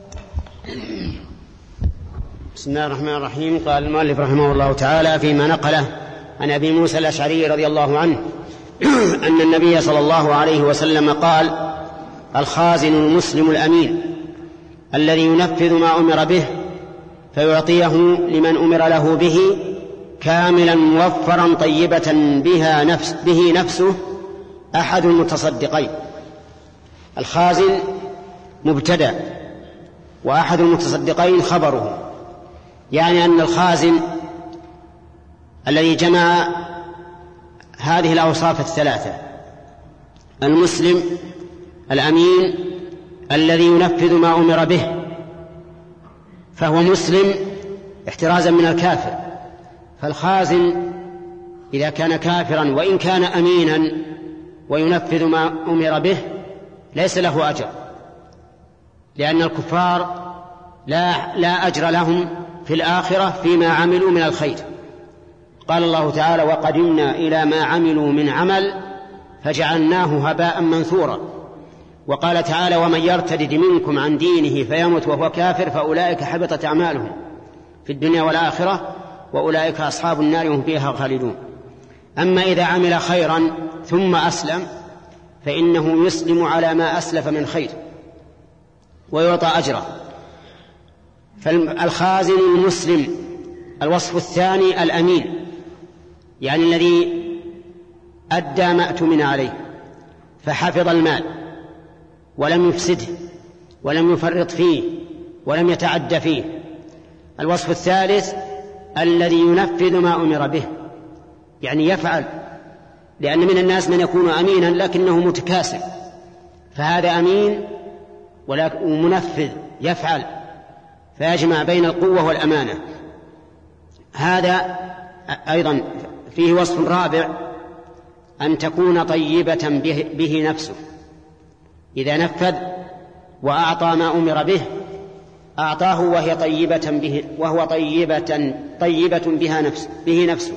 بسم الله الرحمن الرحيم. قال المؤلف رحمه الله تعالى فيما نقله عن أبي موسى الأشعري رضي الله عنه أن النبي صلى الله عليه وسلم قال: الخازن المسلم الأمين الذي ينفذ ما أمر به فيعطيه لمن أمر له به كاملا موفرا طيبة بها نفس به نفسه أحد المتصدقين. الخازن مبتدأ وأحد المتصدقين خبره، يعني أن الخازن الذي جمع هذه الأوصاف الثلاثة: المسلم الأمين الذي ينفذ ما أمر به، فهو مسلم احترازا من الكافر. فالخازن إذا كان كافرا وإن كان أمينا وينفذ ما أمر به ليس له أجر، لأن الكفار لا, لا أجر لهم في الآخرة فيما عملوا من الخير. قال الله تعالى: وقدمنا إلى ما عملوا من عمل فجعلناه هباء منثورا. وقال تعالى: ومن يرتد منكم عن دينه فيمت وهو كافر فأولئك حبطت أعمالهم في الدنيا والآخرة وأولئك أصحاب النار هم فيها خالدون. أما إذا عمل خيرا ثم أسلم فإنه يسلم على ما أسلف من خير ويعطى أجره. فالخازن المسلم الوصف الثاني الأمين، يعني الذي أدى ما اؤتمن عليه فحفظ المال ولم يفسده ولم يفرط فيه ولم يتعد فيه. الوصف الثالث الذي ينفذ ما أمر به، يعني يفعل، لأن من الناس من يكون أمينا لكنه متكاسل، فهذا أمين ومنفذ يفعل، فيجمع بين القوة والأمانة. هذا أيضا فيه وصف رابع، أن تكون طيبة به نفسه، إذا نفذ وأعطى ما أمر به أعطاه وهي طيبة به وهو طيبة طيبة بها نفس به نفسه،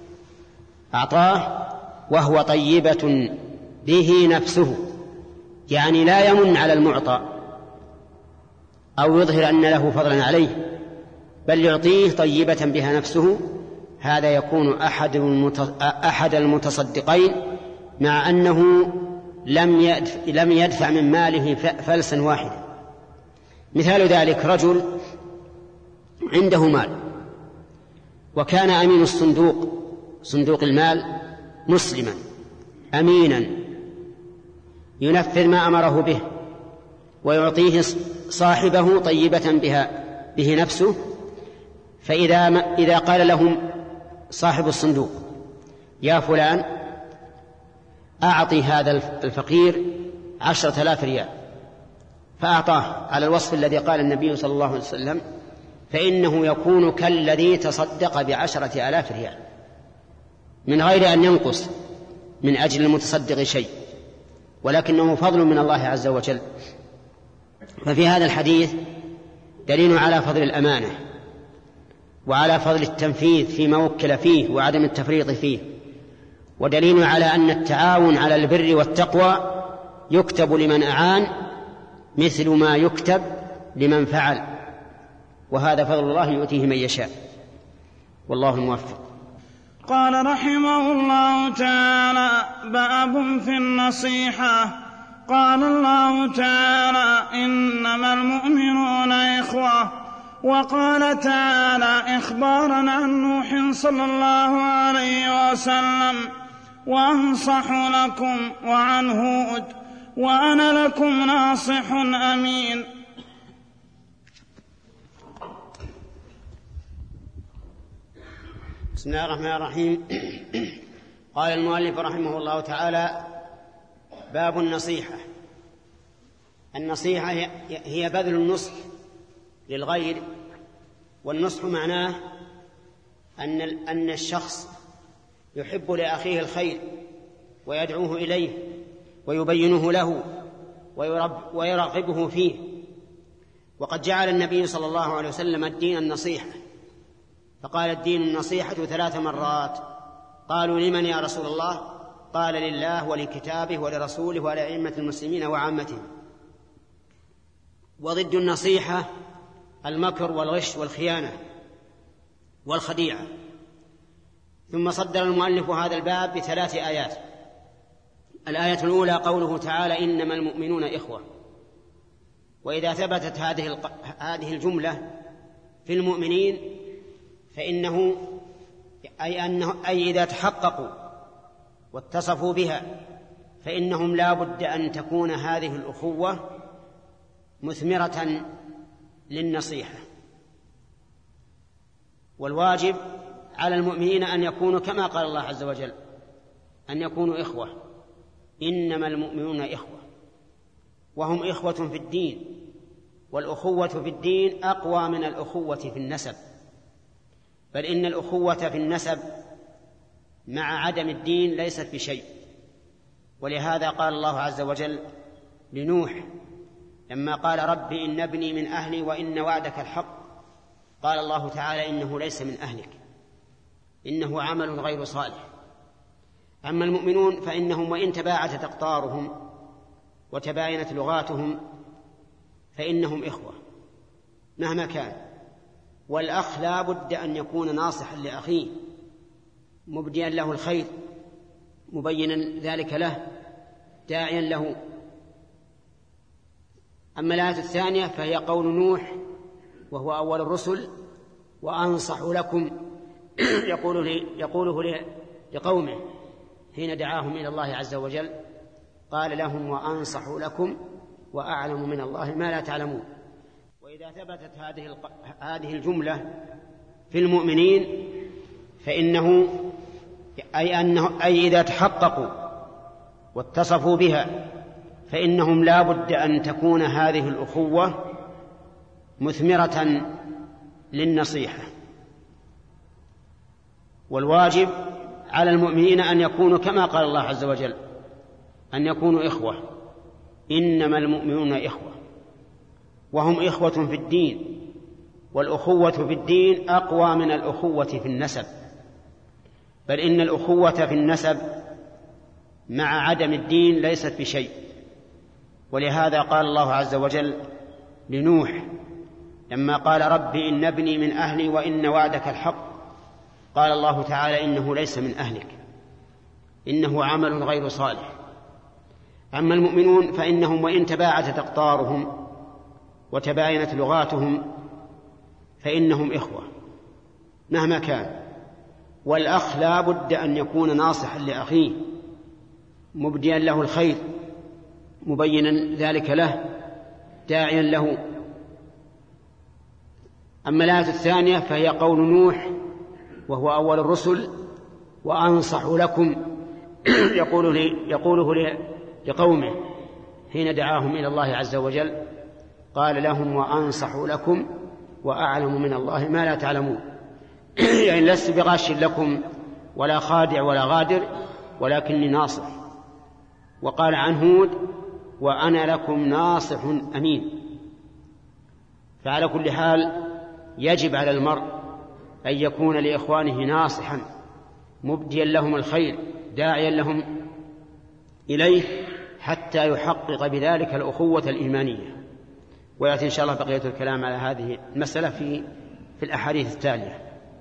أعطاه وهو طيبة به نفسه، يعني لا يمن على المعطى أو يظهر أن له فضلا عليه، بل يعطيه طيبة بها نفسه. هذا يكون أحد أحد المتصدقين مع أنه لم يدفع, لم يدفع من ماله فلسا واحدا. مثال ذلك رجل عنده مال وكان أمين الصندوق صندوق المال مسلما أمينا ينفذ ما أمره به ويعطيه صاحبه طيبة بها به نفسه. فإذا إذا قال لهم صاحب الصندوق: يا فلان أعطي هذا الفقير عشرة آلاف ريال، فأعطاه على الوصف الذي قال النبي صلى الله عليه وسلم، فإنه يكون كالذي تصدق بعشرة آلاف ريال من غير أن ينقص من أجل المتصدق شيء، ولكنه فضل من الله عز وجل. ففي هذا الحديث دليل على فضل الأمانة وعلى فضل التنفيذ فيما وكل فيه وعدم التفريط فيه، ودليل على أن التعاون على البر والتقوى يكتب لمن أعان مثل ما يكتب لمن فعل، وهذا فضل الله يؤتيه من يشاء، والله الموفق. قال رحمه الله تعالى: باب في النصيحة. قال الله تعالى: إنما المؤمنون إخوة. وقال تعالى إخبارا عن نوح صلى الله عليه وسلم: وأنصح لكم، وعن هود: وأنا لكم ناصح أمين. بسم الله الرحمن الرحيم. قال المؤلف رحمه الله تعالى: باب النصيحة. النصيحة هي بذل النصح للغير، والنصح معناه أن أن الشخص يحب لأخيه الخير ويدعوه إليه ويبينه له ويرغبه فيه. وقد جعل النبي صلى الله عليه وسلم الدين النصيحة، فقال: الدين النصيحة ثلاث مرات. قالوا: لمن يا رسول الله؟ قال: لله ولكتابه ولرسوله ولأئمة المسلمين وعامتهم. وضد النصيحة المكر والغش والخيانة والخديعة. ثم صدر المؤلف هذا الباب بثلاث آيات. الآية الأولى قوله تعالى: إنما المؤمنون إخوة. وإذا ثبتت هذه هذه الجملة في المؤمنين فإنه أي, أنه أي إذا تحققوا واتصفوا بها فإنهم لا بد أن تكون هذه الأخوة مثمرة للنصيحة. والواجب على المؤمنين أن يكونوا كما قال الله عز وجل، أن يكونوا إخوة. إنما المؤمنون إخوة، وهم إخوة في الدين، والأخوة في الدين أقوى من الأخوة في النسب، بل إن الأخوة في النسب مع عدم الدين ليست بشيء، ولهذا قال الله عز وجل لنوح لما قال رب إن ابني من أهلي وإن وعدك الحق، قال الله تعالى إنه ليس من أهلك، إنه عمل غير صالح. أما المؤمنون فإنهم وإن تباعدت أقطارهم وتباينت لغاتهم فإنهم إخوة مهما كان، والأخ لا بد أن يكون ناصحا لأخيه مبديا له الخير مبينا ذلك له داعيا له. أما الآية الثانية فهي قول نوح وهو أول الرسل وأنصح لكم يقوله, يقوله لقومه حين دعاهم إلى الله عز وجل، قال لهم وأنصح لكم وأعلم من الله ما لا تعلمون. وإذا ثبتت هذه هذه الجملة في المؤمنين فإنه أي, أنه أي إذا تحققوا واتصفوا بها فإنهم لا بد أن تكون هذه الأخوة مثمرة للنصيحة. والواجب على المؤمنين أن يكونوا كما قال الله عز وجل أن يكونوا إخوة، إنما المؤمنون إخوة، وهم إخوة في الدين، والأخوة في الدين أقوى من الأخوة في النسب، بل إن الأخوة في النسب مع عدم الدين ليست بشيء. ولهذا قال الله عز وجل لنوح لما قال رب إن ابني من أهلي وإن وعدك الحق، قال الله تعالى إنه ليس من أهلك، إنه عمل غير صالح. أما المؤمنون فإنهم وإن تباعدت أقطارهم وتباينت لغاتهم فإنهم إخوة مهما كان، والأخ لا بد أن يكون ناصحا لأخيه مبديا له الخير مبينا ذلك له داعيا له. أما الآية الثانية فهي قول نوح وهو أول الرسل وأنصح لكم يقوله, يقوله لقومه حين دعاهم إلى الله عز وجل، قال لهم وأنصح لكم وأعلم من الله ما لا تعلمون. يعني لست بغاش لكم ولا خادع ولا غادر ولكني ناصح. وقال عن هود وأنا لكم ناصح أمين. فعلى كل حال يجب على المرء أن يكون لإخوانه ناصحا مبديا لهم الخير داعيا لهم إليه حتى يحقق بذلك الأخوة الإيمانية. ويأتي إن شاء الله بقية الكلام على هذه المسألة في في الأحاديث التالية.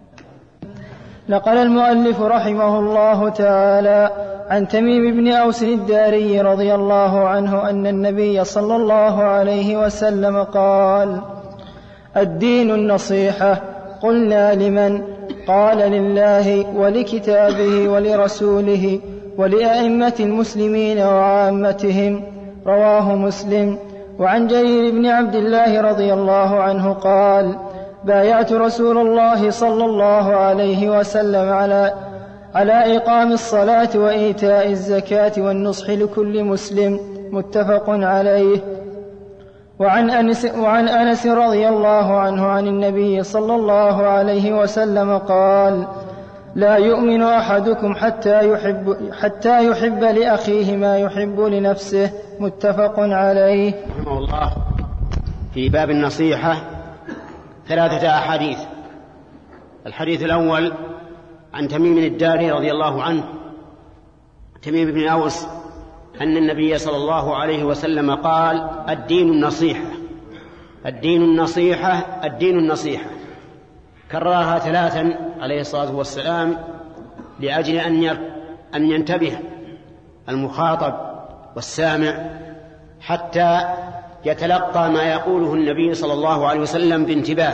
نقل المؤلف رحمه الله تعالى عن تميم بن أوس الداري رضي الله عنه أن النبي صلى الله عليه وسلم قال: الدين النصيحة. قلنا: لمن؟ قال: لله ولكتابه ولرسوله ولأئمة المسلمين وعامتهم. رواه مسلم. وعن جرير بن عبد الله رضي الله عنه قال: بايعت رسول الله صلى الله عليه وسلم على على إقام الصلاة وإيتاء الزكاة والنصح لكل مسلم. متفق عليه. وعن أنس, وعن أنس رضي الله عنه عن النبي صلى الله عليه وسلم قال: لا يؤمن أحدكم حتى يحب, حتى يحب لأخيه ما يحب لنفسه. متفق عليه. رحمه الله في باب النصيحة ثلاثة أحاديث. الحديث الأول عن تميم الداري رضي الله عنه، تميم بن أوس، أن النبي صلى الله عليه وسلم قال: الدين النصيحة، الدين النصيحة، الدين النصيحة. كررها ثلاثا عليه الصلاة والسلام لأجل أن ينتبه المخاطب والسامع حتى يتلقى ما يقوله النبي صلى الله عليه وسلم بانتباه.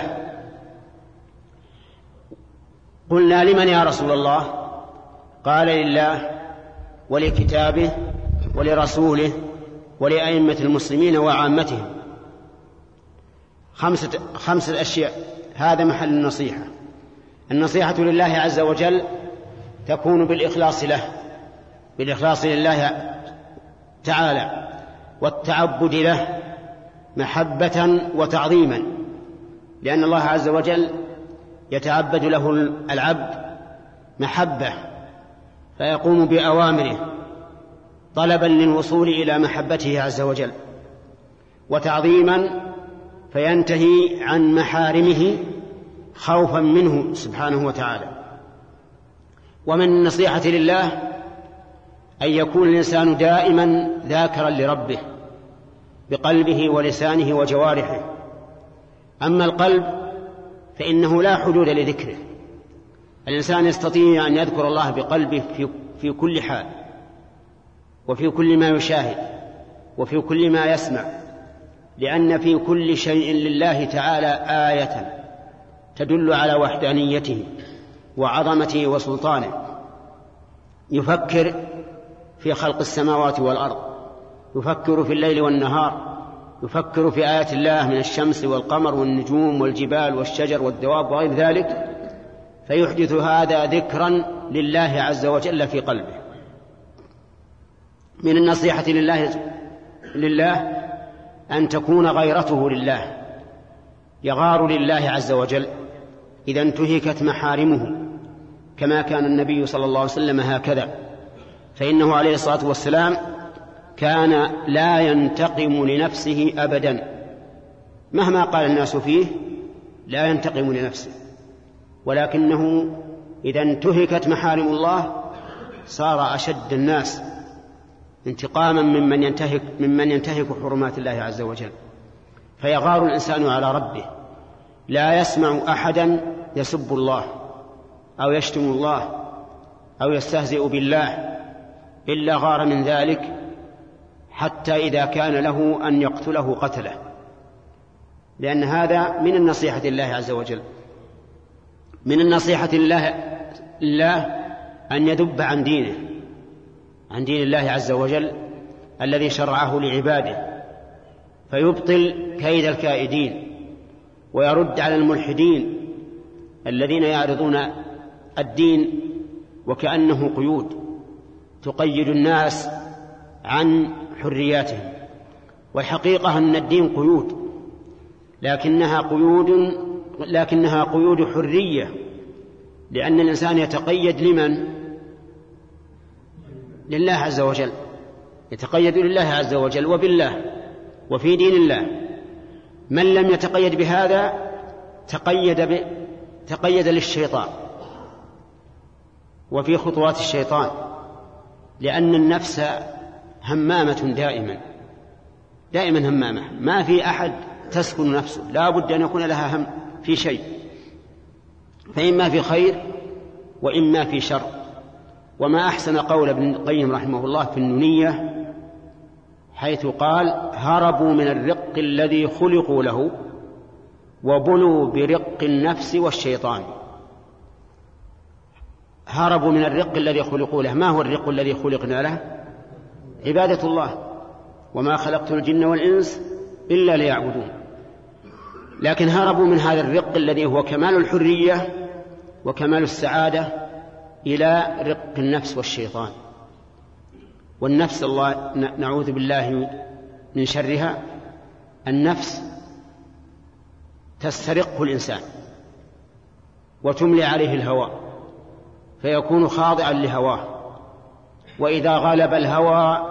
قلنا: لمن يا رسول الله؟ قال: لله ولكتابه ولرسوله ولأئمة المسلمين وعامتهم. خمسة, خمسة أشياء، هذا محل النصيحة. النصيحة لله عز وجل تكون بالإخلاص له، بالإخلاص لله تعالى، والتعبد له محبة وتعظيما، لأن الله عز وجل يتعبد له العبد محبة فيقوم بأوامره طلبا للوصول إلى محبته عز وجل، وتعظيما فينتهي عن محارمه خوفا منه سبحانه وتعالى. ومن النصيحة لله أن يكون الإنسان دائما ذاكرا لربه بقلبه ولسانه وجوارحه. أما القلب فإنه لا حدود لذكره، الإنسان يستطيع أن يذكر الله بقلبه في, في كل حال، وفي كل ما يشاهد، وفي كل ما يسمع، لأن في كل شيء لله تعالى آية تدل على وحدانيته وعظمته وسلطانه. يفكر في خلق السماوات والأرض، يفكر في الليل والنهار، يفكر في آيات الله من الشمس والقمر والنجوم والجبال والشجر والدواب وغير ذلك، فيحدث هذا ذكرا لله عز وجل في قلبه. من النصيحة لله, لله أن تكون غيرته لله، يغار لله عز وجل إذا انتهكت محارمه، كما كان النبي صلى الله عليه وسلم هكذا، فإنه عليه الصلاة والسلام كان لا ينتقم لنفسه أبدا، مهما قال الناس فيه لا ينتقم لنفسه، ولكنه إذا انتهكت محارم الله صار أشد الناس انتقاما ممن ينتهك, ممن ينتهك حرمات الله عز وجل. فيغار الإنسان على ربه، لا يسمع أحدا يسب الله أو يشتم الله أو يستهزئ بالله إلا غار من ذلك، حتى إذا كان له أن يقتله قتله، لأن هذا من النصيحة لله عز وجل. من النصيحة لله, لله أن يذب عن دينه، عن دين الله عز وجل الذي شرعه لعباده، فيبطل كيد الكائدين ويرد على الملحدين الذين يعرضون الدين وكأنه قيود تقيد الناس عن حرياتهم. والحقيقة أن الدين قيود، لكنها قيود لكنها قيود حرية، لأن الإنسان يتقيد لمن؟ لله عز وجل، يتقيد لله عز وجل وبالله وفي دين الله. من لم يتقيد بهذا تقيد, ب... تقيد للشيطان وفي خطوات الشيطان، لأن النفس همامة دائما دائما همامة، ما في أحد تسكن نفسه، لا بد أن يكون لها هم في شيء، فإما في خير وإما في شر. وما أحسن قول ابن القيم رحمه الله في النونية حيث قال: هربوا من الرق الذي خلقوا له وبلوا برق النفس والشيطان. هربوا من الرق الذي خلقوا له. ما هو الرق الذي خلقنا له؟ عبادة الله، وما خلقت الجن والإنس إلا ليعبدون. لكن هربوا من هذا الرق الذي هو كمال الحرية وكمال السعادة إلى رق النفس والشيطان. والنفس الله نعوذ بالله من شرها، النفس تسترقه الإنسان وتملي عليه الهوى فيكون خاضعا لهواه، وإذا غلب الهوى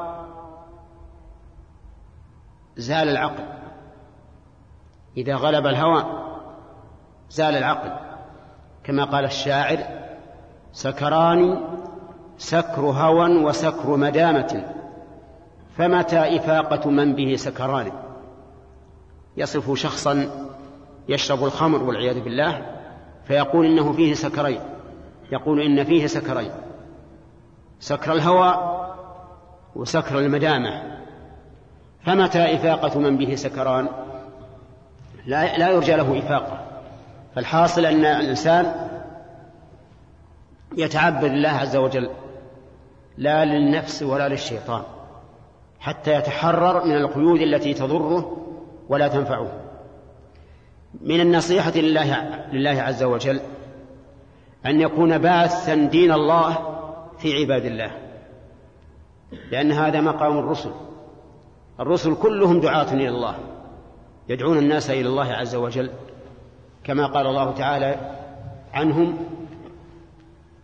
زال العقل. إذا غلب الهوى زال العقل، كما قال الشاعر: سكران سكر هوى وسكر مدامة، فمتى إفاقة من به سكران. يصف شخصا يشرب الخمر والعياذ بالله فيقول إنه فيه سكرين، يقول إن فيه سكرين: سكر الهوى وسكر المدامة، فمتى إفاقة من به سكران. لا, لا يرجى له إفاقة. فالحاصل أن الإنسان يتعبد الله عز وجل لا للنفس ولا للشيطان، حتى يتحرر من القيود التي تضره ولا تنفعه. من النصيحة لله, لله عز وجل أن يكون باثا دين الله في عباد الله، لأن هذا مقام الرسل. الرسل كلهم دعاة إلى الله، يدعون الناس إلى الله عز وجل، كما قال الله تعالى عنهم: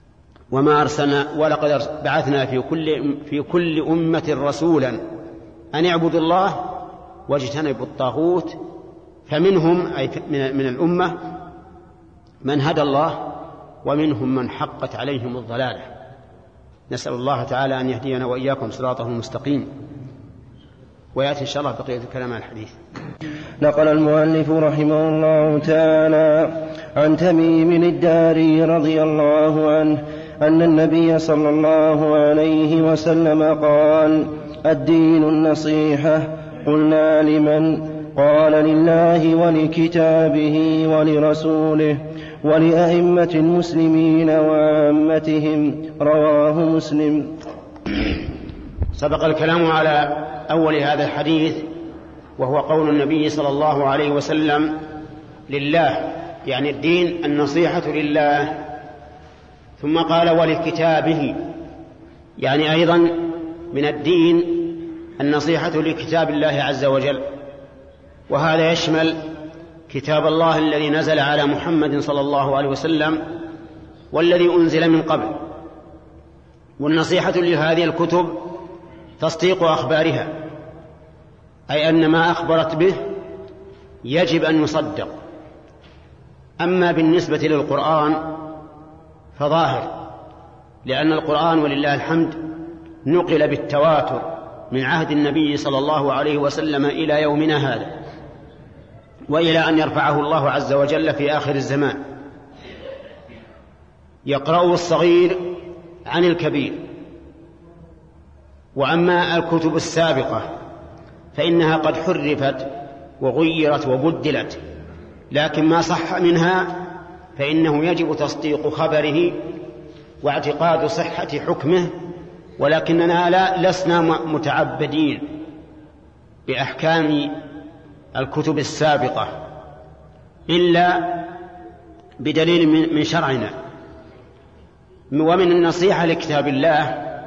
وما أرسلنا ولقد بعثنا في كل, في كل أمة رسولا أن اعبدوا الله واجتنبوا الطاغوت، فمنهم أي من الأمة من هدى الله ومنهم من حقت عليهم الضلالة. نسأل الله تعالى أن يهدينا وإياكم صراطه المستقيم. ويأتي إن شاء الله بقية الكلام عن الحديث. نقل المؤلف رحمه الله تعالى عن تميم الداري رضي الله عنه أن النبي صلى الله عليه وسلم قال: الدين النصيحة. قلنا: لمن؟ قال: لله ولكتابه ولرسوله ولأئمة المسلمين وعامتهم. رواه مسلم. سبق الكلام على أول هذا الحديث، وهو قول النبي صلى الله عليه وسلم: لله، يعني الدين النصيحة لله. ثم قال: ولكتابه، يعني أيضا من الدين النصيحة لكتاب الله عز وجل، وهذا يشمل كتاب الله الذي نزل على محمد صلى الله عليه وسلم والذي أنزل من قبل. والنصيحة لهذه الكتب تصديق أخبارها، أي أن ما أخبرت به يجب أن يصدق. أما بالنسبة للقرآن فظاهر، لأن القرآن ولله الحمد نقل بالتواتر من عهد النبي صلى الله عليه وسلم إلى يومنا هذا، وإلى أن يرفعه الله عز وجل في آخر الزمان، يقرأه الصغير عن الكبير. وأما الكتب السابقة فإنها قد حرفت وغيرت وبدلت، لكن ما صح منها فإنه يجب تصديق خبره واعتقاد صحة حكمه، ولكننا لا لسنا متعبدين بأحكام الكتب السابقة إلا بدليل من شرعنا. ومن النصيحة لكتاب الله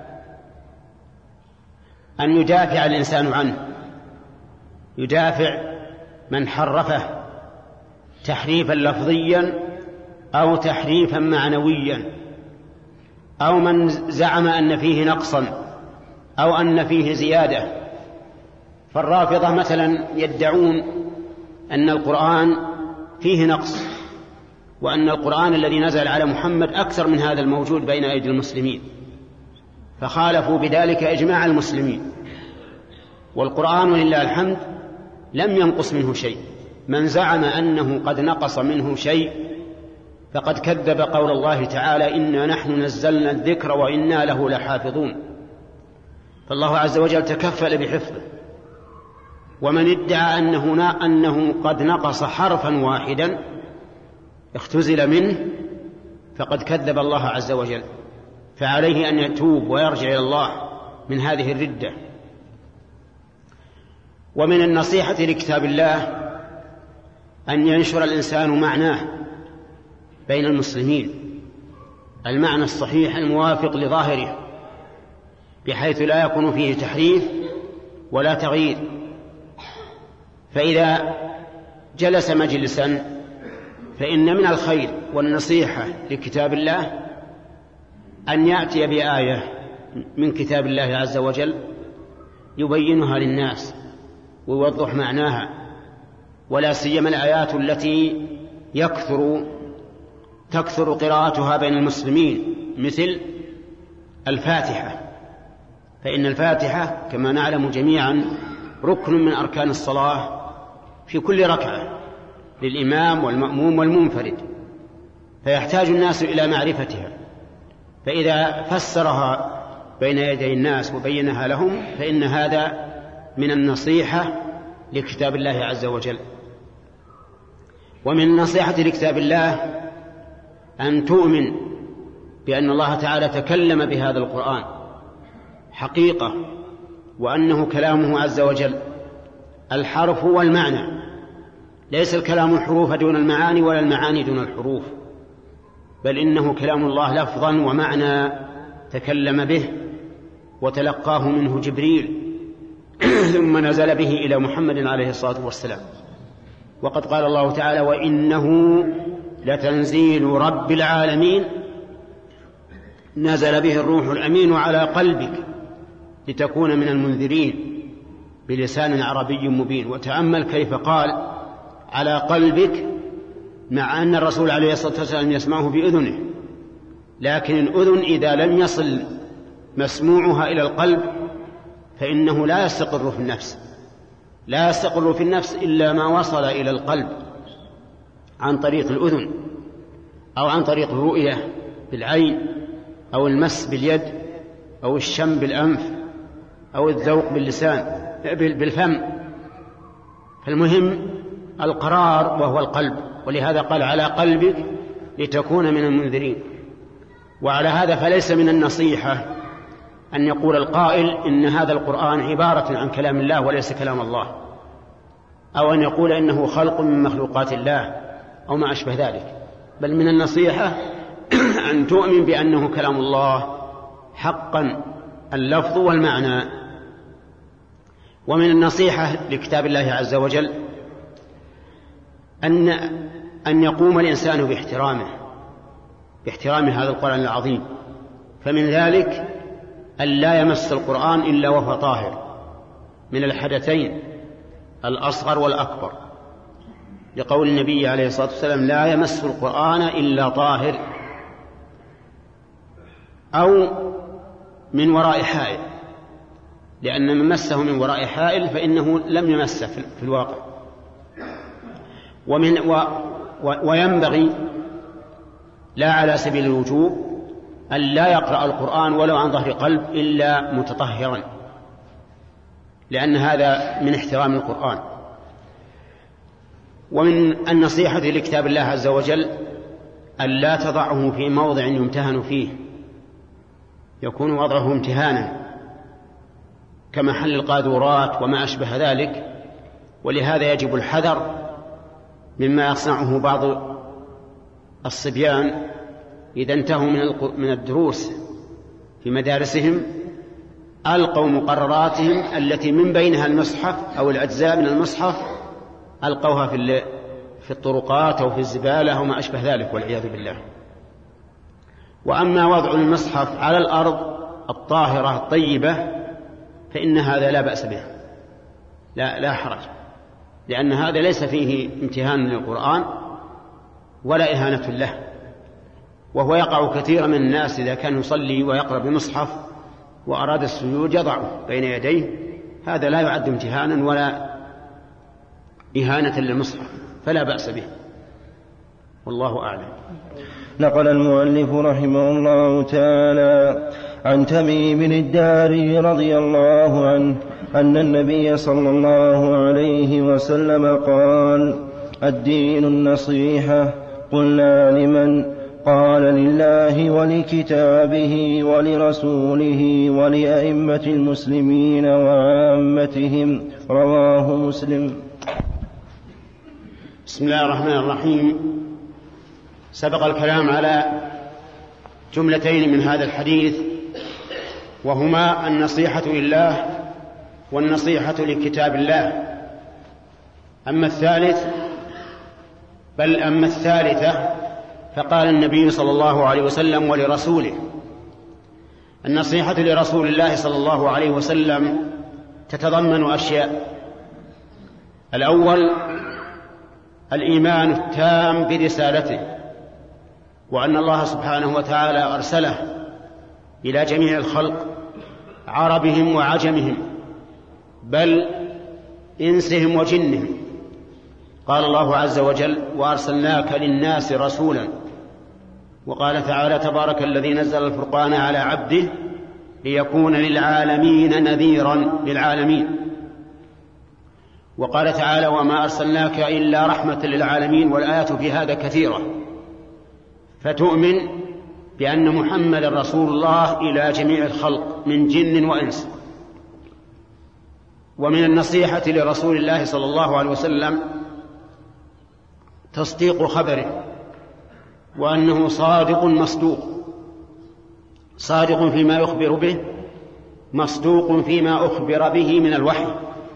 أن يدافع الإنسان عنه، يدافع من حرفه تحريفا لفظيا أو تحريفا معنويا، أو من زعم أن فيه نقصا أو أن فيه زيادة. فالرافضة مثلا يدعون أن القرآن فيه نقص، وأن القرآن الذي نزل على محمد أكثر من هذا الموجود بين أيدي المسلمين، فخالفوا بذلك إجماع المسلمين. والقرآن ولله الحمد لم ينقص منه شيء. من زعم أنه قد نقص منه شيء فقد كذب قول الله تعالى: إنا نحن نزلنا الذكر وإنا له لحافظون. فالله عز وجل تكفل بحفظه. ومن ادعى أنه, أنه قد نقص حرفا واحدا اختزل منه فقد كذب الله عز وجل، فعليه أن يتوب ويرجع إلى الله من هذه الردة. ومن النصيحة لكتاب الله أن ينشر الإنسان معناه بين المسلمين، المعنى الصحيح الموافق لظاهره، بحيث لا يكون فيه تحريف ولا تغيير. فإذا جلس مجلسا فإن من الخير والنصيحة لكتاب الله أن يأتي بآية من كتاب الله عز وجل يبينها للناس ويوضح معناها، ولا سيما الآيات التي يكثر تكثر قراءتها بين المسلمين، مثل الفاتحة. فإن الفاتحة كما نعلم جميعا ركن من أركان الصلاة في كل ركعة للإمام والمأموم والمنفرد، فيحتاج الناس إلى معرفتها. فإذا فسرها بين يدي الناس وبينها لهم فإن هذا من النصيحة لكتاب الله عز وجل. ومن النصيحة لكتاب الله أن تؤمن بأن الله تعالى تكلم بهذا القرآن حقيقة، وأنه كلامه عز وجل الحرف والمعنى، ليس الكلام الحروف دون المعاني ولا المعاني دون الحروف، بل إنه كلام الله لفظا ومعنى تكلم به وتلقاه منه جبريل ثم نزل به إلى محمد عليه الصلاة والسلام. وقد قال الله تعالى: وإنه لتنزيل رب العالمين نزل به الروح الأمين على قلبك لتكون من المنذرين بلسان عربي مبين. وتأمل كيف قال على قلبك، مع أن الرسول عليه الصلاة والسلام يسمعه بأذنه، لكن الأذن إذا لم يصل مسموعها إلى القلب فإنه لا يستقر في النفس، لا يستقر في النفس إلا ما وصل إلى القلب عن طريق الأذن أو عن طريق الرؤية بالعين أو المس باليد أو الشم بالأنف أو الذوق باللسان بالفم. فالمهم القرار وهو القلب، ولهذا قال على قلبك لتكون من المنذرين. وعلى هذا فليس من النصيحة أن يقول القائل إن هذا القرآن عبارة عن كلام الله وليس كلام الله، أو أن يقول إنه خلق من مخلوقات الله أو ما أشبه ذلك، بل من النصيحة أن تؤمن بأنه كلام الله حقا اللفظ والمعنى. ومن النصيحة لكتاب الله عز وجل أن أن يقوم الإنسان باحترامه باحترام هذا القرآن العظيم، فمن ذلك أن لا يمس القرآن إلا وهو طاهر من الحدثين الأصغر والأكبر، لقول النبي عليه الصلاة والسلام لا يمس القرآن إلا طاهر، أو من وراء حائل، لأن من مسه من وراء حائل فإنه لم يمسه في الواقع. ومن و و وينبغي لا على سبيل الوجوب أن لا يقرأ القرآن ولو عن ظهر قلب إلا متطهرا، لأن هذا من احترام القرآن. ومن النصيحة لكتاب الله عز وجل أن لا تضعه في موضع يمتهن فيه، يكون وضعه امتهانا كمحل القاذورات وما أشبه ذلك. ولهذا يجب الحذر مما يصنعه بعض الصبيان إذا انتهوا من الدروس في مدارسهم ألقوا مقرراتهم التي من بينها المصحف أو الأجزاء من المصحف ألقوها في في الطرقات أو في الزبالة أو ما أشبه ذلك والعياذ بالله. وأما وضع المصحف على الأرض الطاهرة الطيبة فإن هذا لا بأس به، لا لا حرج، لأن هذا ليس فيه امتهان للقرآن ولا إهانة له. وهو يقع كثيرا من الناس إذا كان يصلي ويقرأ بمصحف وأراد السجود يضعه بين يديه، هذا لا يعد امتهانا ولا إهانة للمصحف، فلا بأس به، والله أعلم. نقل المؤلف رحمه الله تعالى عن تميم بن الداري رضي الله عنه أن النبي صلى الله عليه وسلم قال: الدين النصيحة. قلنا: لمن؟ قال: لله ولكتابه ولرسوله ولأئمة المسلمين وعامتهم. رواه مسلم. بسم الله الرحمن الرحيم. سبق الكلام على جملتين من هذا الحديث، وهما النصيحة لله والنصيحة لكتاب الله. أما الثالث بل أما الثالثة فقال النبي صلى الله عليه وسلم: ولرسوله. النصيحة لرسول الله صلى الله عليه وسلم تتضمن أشياء. الأول الإيمان التام برسالته، وأن الله سبحانه وتعالى أرسله إلى جميع الخلق عربهم وعجمهم، بل إنسهم وجنهم. قال الله عز وجل: وأرسلناك للناس رسولا. وقال تعالى: تبارك الذي نزل الفرقان على عبده ليكون للعالمين نذيرا للعالمين. وقال تعالى: وما أرسلناك إلا رحمة للعالمين. والآيات في هذا كثيرة، فتؤمن بأن محمد رسول الله إلى جميع الخلق من جن وإنس. ومن النصيحة لرسول الله صلى الله عليه وسلم تصديق خبره، وأنه صادق مصدوق، صادق فيما يخبر به، مصدوق فيما أخبر به من الوحي،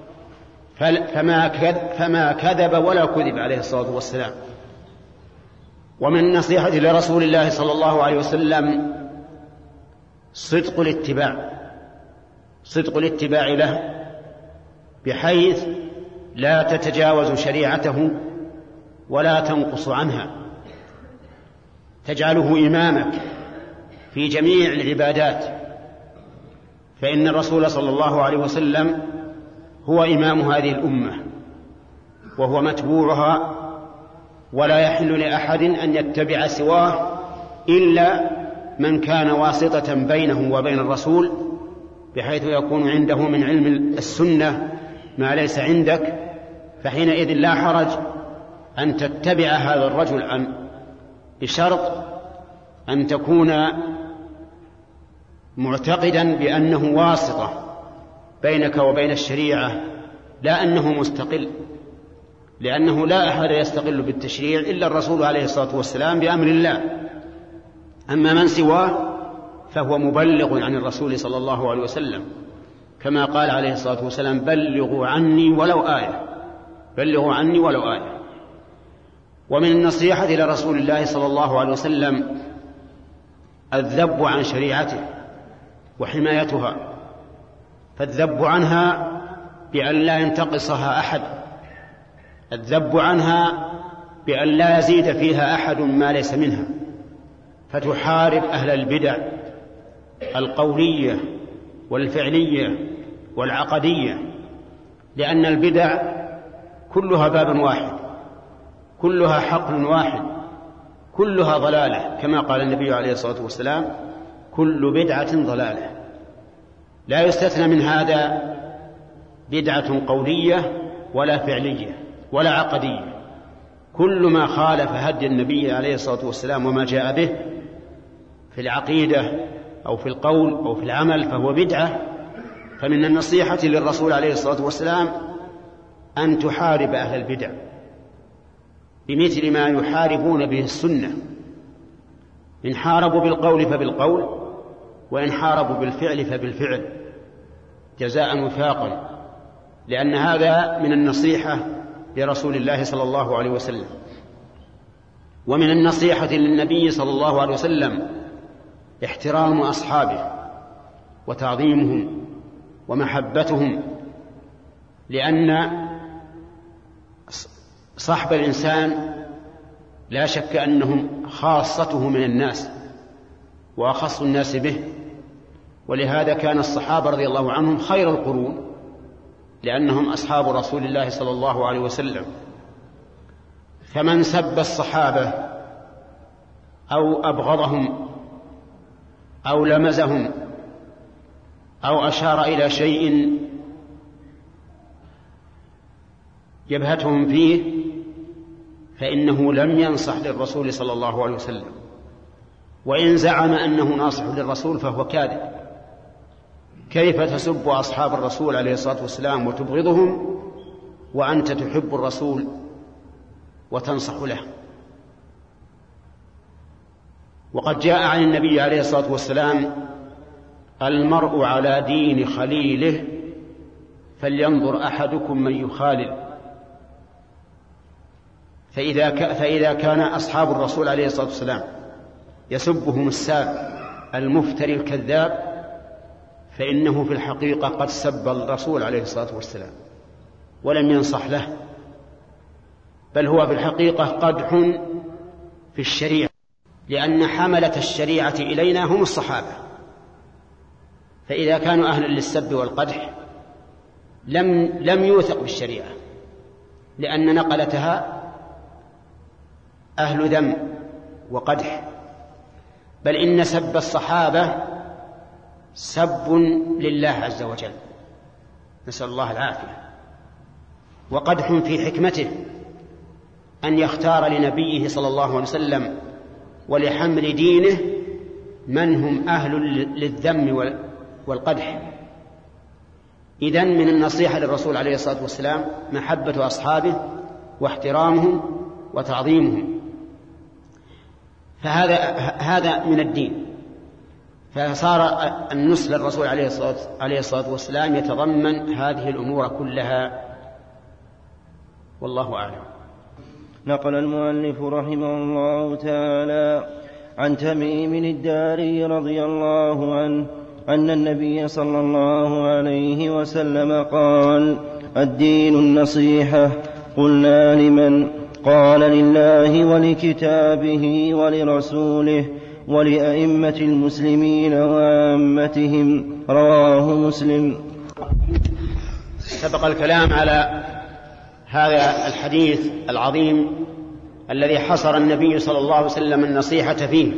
فما كذب ولا كذب عليه الصلاة والسلام. ومن النصيحة لرسول الله صلى الله عليه وسلم صدق الاتباع صدق الاتباع له بحيث لا تتجاوز شريعته ولا تنقص عنها، تجعله إمامك في جميع العبادات، فإن الرسول صلى الله عليه وسلم هو إمام هذه الأمة وهو متبوعها، ولا يحل لأحد أن يتبع سواه إلا من كان واسطة بينه وبين الرسول، بحيث يكون عنده من علم السنة ما ليس عندك، فحينئذ لا حرج أن تتبع هذا الرجل عن بشرط أن تكون معتقدا بأنه واسطة بينك وبين الشريعة، لا أنه مستقل، لأنه لا أحد يستقل بالتشريع إلا الرسول عليه الصلاة والسلام بأمر الله، أما من سواه فهو مبلغ عن الرسول صلى الله عليه وسلم، كما قال عليه الصلاة والسلام: بلغوا عني ولو آية، بلغوا عني ولو آية. ومن النصيحة إلى رسول الله صلى الله عليه وسلم الذب عن شريعته وحمايتها، فالذب عنها بأن لا ينتقصها أحد، الذب عنها بأن لا يزيد فيها أحد ما ليس منها، فتحارب أهل البدع القولية والفعلية والعقدية، لأن البدع كلها باب واحد، كلها حقل واحد، كلها ضلالة، كما قال النبي عليه الصلاة والسلام: كل بدعة ضلالة. لا يستثنى من هذا بدعة قولية ولا فعلية ولا عقدية، كل ما خالف هدي النبي عليه الصلاة والسلام وما جاء به في العقيدة أو في القول أو في العمل فهو بدعة. فمن النصيحة للرسول عليه الصلاة والسلام أن تحارب أهل البدع بمثل ما يحاربون به السنة، إن حاربوا بالقول فبالقول، وإن حاربوا بالفعل فبالفعل، جزاء وفاقا، لأن هذا من النصيحة لرسول الله صلى الله عليه وسلم. ومن النصيحة للنبي صلى الله عليه وسلم احترام أصحابه وتعظيمهم ومحبتهم، لأن صحب الإنسان لا شك أنهم خاصته من الناس وأخص الناس به، ولهذا كان الصحابة رضي الله عنهم خير القرون، لأنهم أصحاب رسول الله صلى الله عليه وسلم. فمن سب الصحابة أو أبغضهم أو لمزهم أو أشار إلى شيء يبهتهم فيه فإنه لم ينصح للرسول صلى الله عليه وسلم، وإن زعم أنه ناصح للرسول فهو كاذب. كيف تسب أصحاب الرسول عليه الصلاة والسلام وتبغضهم وأنت تحب الرسول وتنصح له؟ وقد جاء عن النبي عليه الصلاة والسلام: المرء على دين خليله فلينظر أحدكم من يخالل. فإذا, ك... فإذا كان أصحاب الرسول عليه الصلاة والسلام يسبهم الساب المفتري الكذاب، فإنه في الحقيقة قد سب الرسول عليه الصلاة والسلام ولم ينصح له، بل هو في الحقيقة قدح في الشريعة، لأن حملة الشريعة إلينا هم الصحابة، فإذا كانوا أهلا للسب والقدح لم, لم يوثق بالشريعة، لأن نقلتها أهل ذم وقدح. بل إن سب الصحابة سب لله عز وجل، نسأل الله العافية، وقدح في حكمته أن يختار لنبيه صلى الله عليه وسلم ولحمل دينه من هم أهل للذم والقدح. إذن من النصيحة للرسول عليه الصلاة والسلام محبة أصحابه واحترامهم وتعظيمهم، فهذا هذا من الدين. فصار النصح للرسول عليه الصلاة, عليه الصلاة والسلام يتضمن هذه الأمور كلها، والله أعلم. نقل المؤلف رحمه الله تعالى عن تميم الداري رضي الله عنه أن النبي صلى الله عليه وسلم قال: الدين النصيحة. قلنا: لمن؟ قال: لله ولكتابه ولرسوله ولأئمة المسلمين وعامتهم. رواه مسلم. سبق الكلام على هذا الحديث العظيم الذي حصر النبي صلى الله عليه وسلم النصيحة فيه.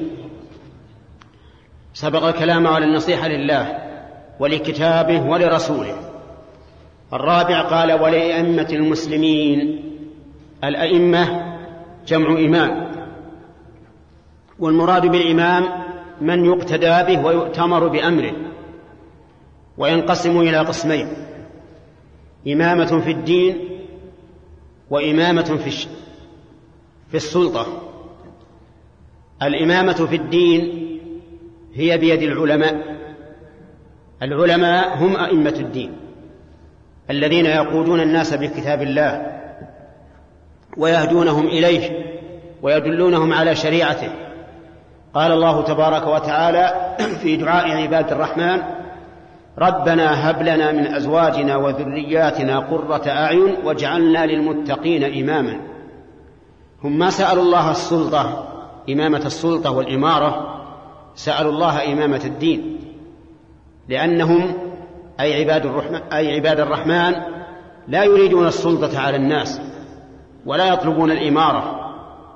سبق الكلام على النصيحة لله ولكتابه ولرسوله. الرابع قال: ولأئمة المسلمين. الأئمة جمع إمام، والمراد بالإمام من يقتدى به ويؤتمر بأمره، وينقسم إلى قسمين: إمامة في الدين وإمامة في في السلطة. الإمامة في الدين هي بيد العلماء. العلماء هم أئمة الدين الذين يقودون الناس بكتاب الله ويهدونهم إليه ويدلونهم على شريعته. قال الله تبارك وتعالى في دعاء عباد الرحمن: ربنا هب لنا من أزواجنا وذرياتنا قرة أعين واجعلنا للمتقين إماما. هم ما سألوا الله السلطة، إمامة السلطة والإمارة، سألوا الله إمامة الدين، لأنهم أي عباد الرحمن, أي عباد الرحمن لا يريدون السلطة على الناس ولا يطلبون الإمارة.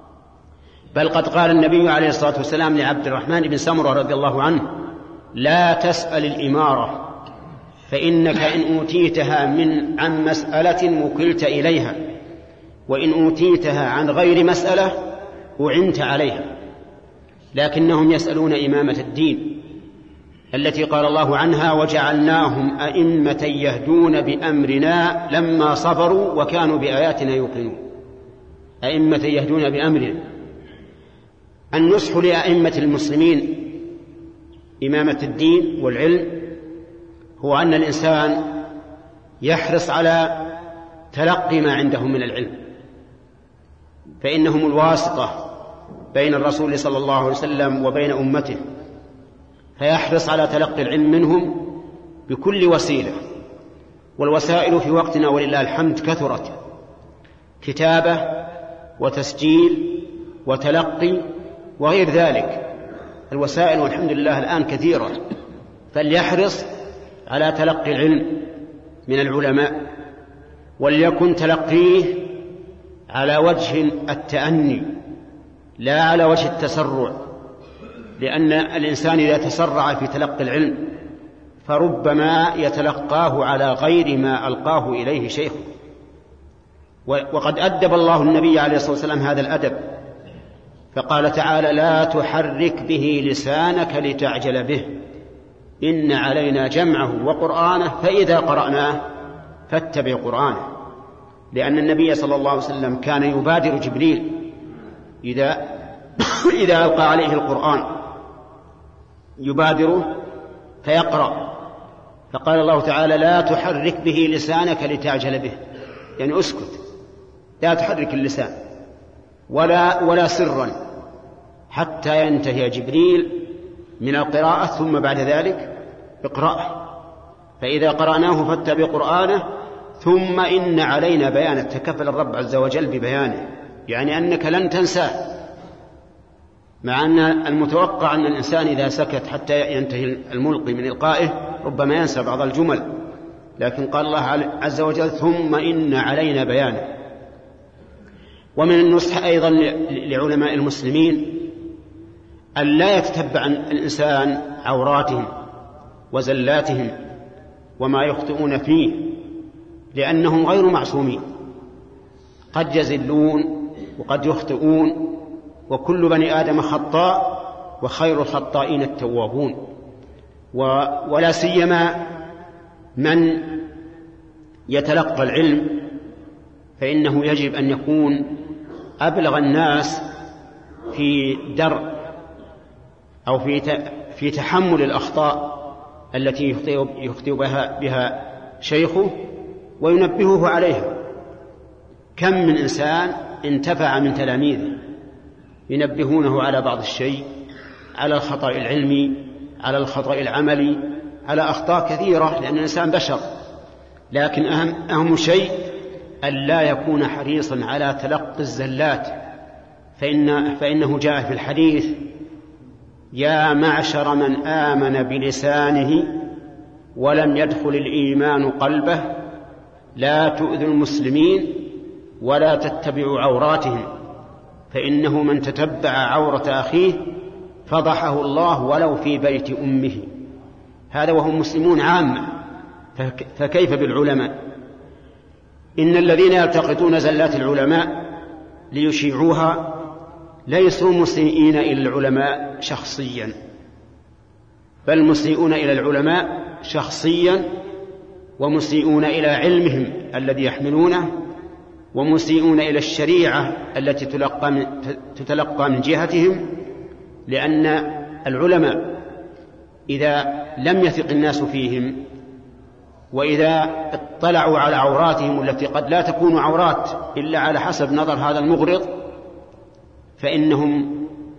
بل قد قال النبي عليه الصلاة والسلام لعبد الرحمن بن سمرة رضي الله عنه: لا تسأل الإمارة، فإنك إن أوتيتها من عن مسألة وكلت إليها، وإن أوتيتها عن غير مسألة أعنت عليها. لكنهم يسألون إمامة الدين التي قال الله عنها: وجعلناهم أئمة يهدون بأمرنا لما صبروا وكانوا بآياتنا يوقنون. أئمة يهدون بأمرنا. النصح لأئمة المسلمين إمامة الدين والعلم هو أن الإنسان يحرص على تلقي ما عندهم من العلم، فإنهم الواسطة بين الرسول صلى الله عليه وسلم وبين أمته، فيحرص على تلقي العلم منهم بكل وسيلة. والوسائل في وقتنا ولله الحمد كثرت: كتابة وتسجيل وتلقي وغير ذلك. الوسائل والحمد لله الآن كثيرة، فليحرص على تلقي العلم من العلماء، وليكن تلقيه على وجه التأني لا على وجه التسرع، لأن الإنسان إذا تسرع في تلقي العلم فربما يتلقاه على غير ما ألقاه إليه شيخه. وقد أدب الله النبي عليه الصلاة والسلام هذا الأدب، فقال تعالى: لا تحرك به لسانك لتعجل به إن علينا جمعه وقرآنه فإذا قرأناه فاتبع قرآنه. لأن النبي صلى الله عليه وسلم كان يبادر جبريل إذا إذا ألقى عليه القرآن يبادره فيقرأ، فقال الله تعالى: لا تحرك به لسانك لتعجل به، يعني اسكت، لا تحرك اللسان ولا ولا سرا حتى ينتهي جبريل من القراءة، ثم بعد ذلك اقرأه، فإذا قرأناه فاتبع قرآنه ثم إن علينا بيانه. تكفل الرب عز وجل ببيانه، يعني أنك لن تنساه، مع أن المتوقع أن الإنسان إذا سكت حتى ينتهي الملقي من إلقائه ربما ينسى بعض الجمل، لكن قال الله عز وجل: ثم إن علينا بيانه. ومن النصح أيضا لعلماء المسلمين أن لا يتتبع الإنسان عوراتهم وزلاتهم وما يخطئون فيه، لأنهم غير معصومين، قد يزلون وقد يخطئون، وكل بني آدم خطاء وخير الخطائين التوابون. ولا سيما من يتلقى العلم فإنه يجب أن يكون أبلغ الناس في درء أو في في تحمل الأخطاء التي يخطئ بها, بها شيخه وينبهه عليها. كم من إنسان انتفع من تلاميذه ينبهونه على بعض الشيء على الخطأ العلمي، على الخطأ العملي، على أخطاء كثيرة، لأن الإنسان بشر. لكن أهم, أهم شيء أن لا يكون حريصا على تلقي الزلات، فإن فإنه جاء في الحديث: يا معشر من آمن بلسانه ولم يدخل الإيمان قلبه لا تؤذوا المسلمين ولا تتبعوا عوراتهم، فإنه من تتبع عورة أخيه فضحه الله ولو في بيت أمه. هذا وهم مسلمون عامة، فكيف بالعلماء؟ إن الذين يلتقطون زلات العلماء ليشيعوها ليسوا مسيئين إلى العلماء شخصيا، بل مسيئون إلى العلماء شخصيا، ومسيئون إلى علمهم الذي يحملونه، ومسيئون إلى الشريعة التي تلقى من, تتلقى من جهتهم. لأن العلماء إذا لم يثق الناس فيهم، وإذا اطلعوا على عوراتهم التي قد لا تكون عورات إلا على حسب نظر هذا المغرض، فإنهم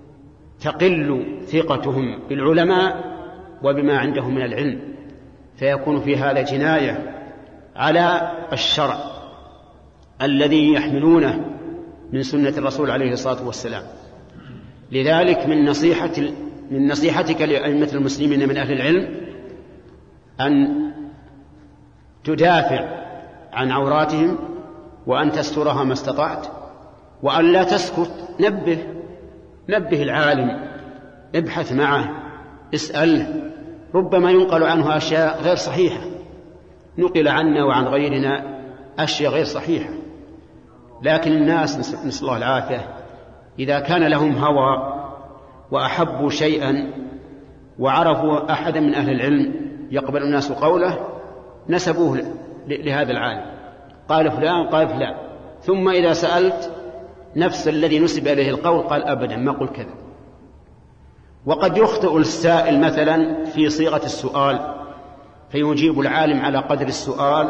تقل ثقتهم بالعلماء وبما عندهم من العلم، فيكون في هذا جناية على الشرع الذي يحملونه من سنة الرسول عليه الصلاة والسلام. لذلك من نصيحة من نصيحتك لأئمة المسلمين من أهل العلم أن تدافع عن عوراتهم، وأن تسترها ما استطعت، وأن لا تسكت. نبه نبه العالم، ابحث معه، اسأله. ربما ينقل عنه أشياء غير صحيحة، نقل عنا وعن غيرنا أشياء غير صحيحة، لكن الناس نسأل الله العافية إذا كان لهم هوى وأحبوا شيئا وعرفوا أحدا من أهل العلم يقبل الناس قوله نسبوه لهذا العالم، قال فلان قال فلان، ثم إذا سألت نفس الذي نسب إليه القول قال أبدا ما قل كذا. وقد يخطئ السائل مثلا في صيغة السؤال فيجيب العالم على قدر السؤال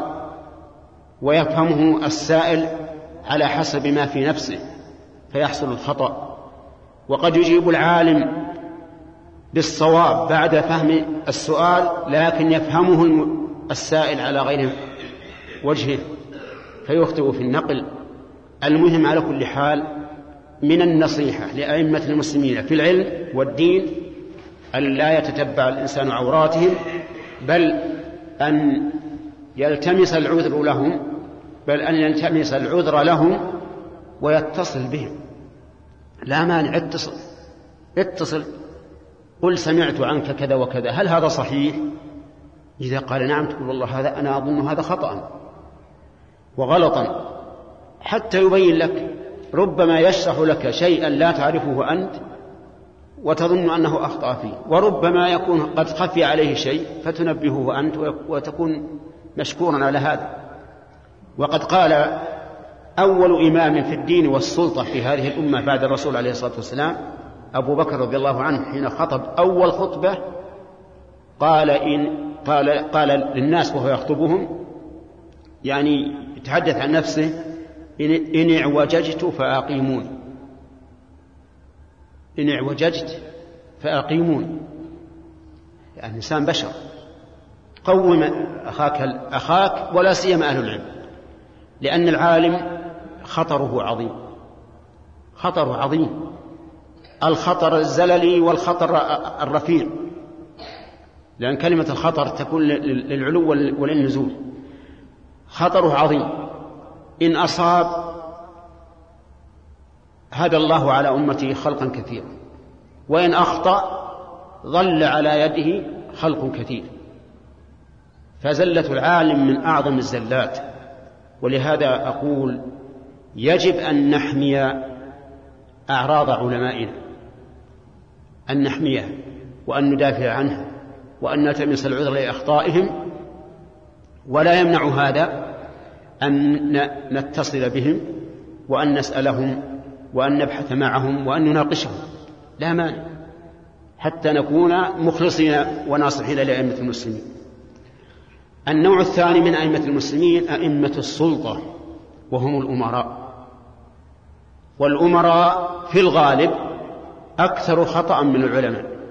ويفهمه السائل على حسب ما في نفسه فيحصل الخطأ. وقد يجيب العالم بالصواب بعد فهم السؤال لكن يفهمه السائل على غير وجهه فيخطئ في النقل. المهم على كل حال من النصيحة لأئمة المسلمين في العلم والدين أن لا يتتبع الإنسان عوراتهم، بل أن يلتمس العذر لهم بل أن يلتمس العذر لهم ويتصل بهم. لا مانع، اتصل اتصل قل سمعت عنك كذا وكذا، هل هذا صحيح؟ إذا قال نعم تقول والله هذا أنا أظن هذا خطأ وغلطا، حتى يبين لك. ربما يشرح لك شيئا لا تعرفه أنت وتظن أنه أخطأ فيه، وربما يكون قد خفي عليه شيء فتنبهه أنت وتكون مشكورا على هذا. وقد قال أول إمام في الدين والسلطة في هذه الأمة بعد الرسول عليه الصلاة والسلام أبو بكر رضي الله عنه حين خطب أول خطبة قال إن قال, قال للناس وهو يخطبهم، يعني يتحدث عن نفسه: إن اعوججت فأقيمون، إن اعوججت فأقيمون. يعني الإنسان بشر، قوم أخاك, أخاك ولا سيما أهل العلم، لأن العالم خطره عظيم، خطره عظيم، الخطر الزللي والخطر الرفيع، لأن كلمة الخطر تكون للعلو وللنزول. خطره عظيم، إن أصاب هدى الله على أمته خلقا كثيرا، وإن أخطأ ظل على يده خلق كثير. فزلة العالم من أعظم الزلات. ولهذا أقول يجب أن نحمي أعراض علمائنا، أن نحميها وأن ندافع عنها وأن نلتمس العذر لأخطائهم، ولا يمنع هذا أن نتصل بهم وأن نسألهم وأن نبحث معهم وأن نناقشهم، لا مانع، حتى نكون مخلصين وناصحين لأئمة المسلمين. النوع الثاني من أئمة المسلمين أئمة السلطة، وهم الأمراء. والأمراء في الغالب أكثر خطأ من العلماء،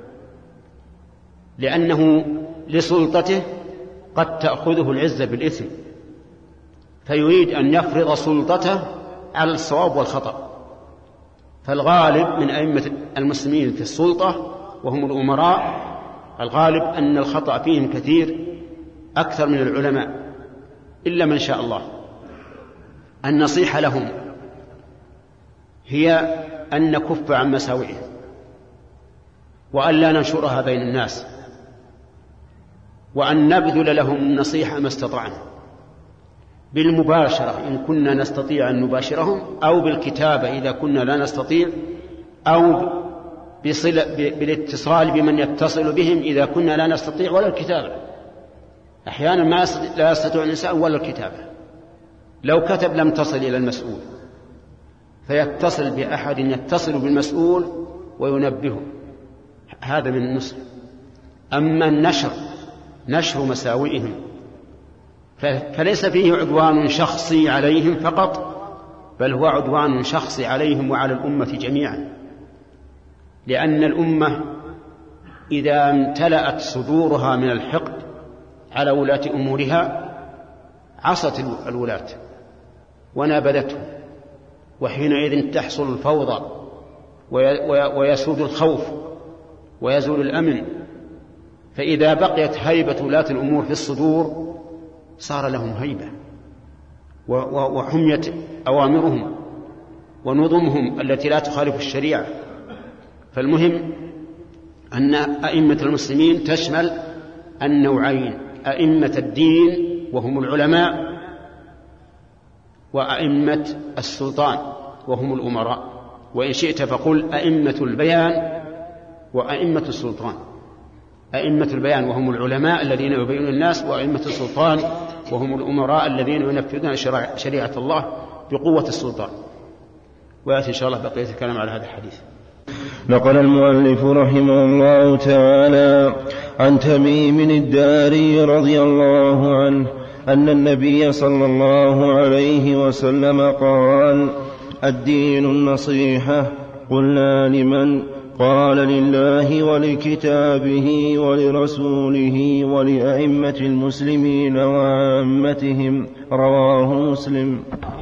لأنه لسلطته قد تأخذه العزة بالإثم، فيريد أن يفرض سلطته على الصواب والخطأ. فالغالب من أئمة المسلمين في السلطة وهم الأمراء، الغالب أن الخطأ فيهم كثير أكثر من العلماء، إلا من شاء الله. النصيحة لهم هي أن نكف عن مساوئهم، وأن لا ننشرها بين الناس، وأن نبذل لهم النصيحة ما استطعنا، بالمباشرة إن كنا نستطيع أن نباشرهم، أو بالكتابة إذا كنا لا نستطيع، أو بصلة بالاتصال بمن يتصل بهم إذا كنا لا نستطيع، ولا الكتابة. أحيانا ما لا يستطيع الإنسان ولا الكتابة، لو كتب لم تصل إلى المسؤول، فيتصل بأحد يتصل بالمسؤول وينبهه، هذا من النصح. أما النشر نشر مساوئهم فليس فيه عدوان شخصي عليهم فقط، بل هو عدوان شخصي عليهم وعلى الأمة جميعا، لأن الأمة إذا امتلأت صدورها من الحقد على ولاة أمورها عصت الولاة ونابذتهم، وحينئذ تحصل الفوضى ويسود الخوف ويزول الأمن. فإذا بقيت هيبة ولاة الأمور في الصدور صار لهم هيبة، وحميت أوامرهم ونظمهم التي لا تخالف الشريعة. فالمهم أن أئمة المسلمين تشمل النوعين: أئمة الدين وهم العلماء، وأئمة السلطان وهم الأمراء، وإن شئت فقل أئمة البيان وأئمة السلطان. أئمة البيان وهم العلماء الذين يبينون الناس، وأئمة السلطان وهم الأمراء الذين ينفذون شريعة الله بقوة السلطان. ويأتي إن شاء الله بقية الكلام على هذا الحديث. نقل المؤلف رحمه الله تعالى عن تميم الداري رضي الله عنه أن النبي صلى الله عليه وسلم قال: الدين النصيحة. قلنا: لمن؟ قال: لله ولكتابه ولرسوله ولأئمة المسلمين وعامتهم. رواه مسلم.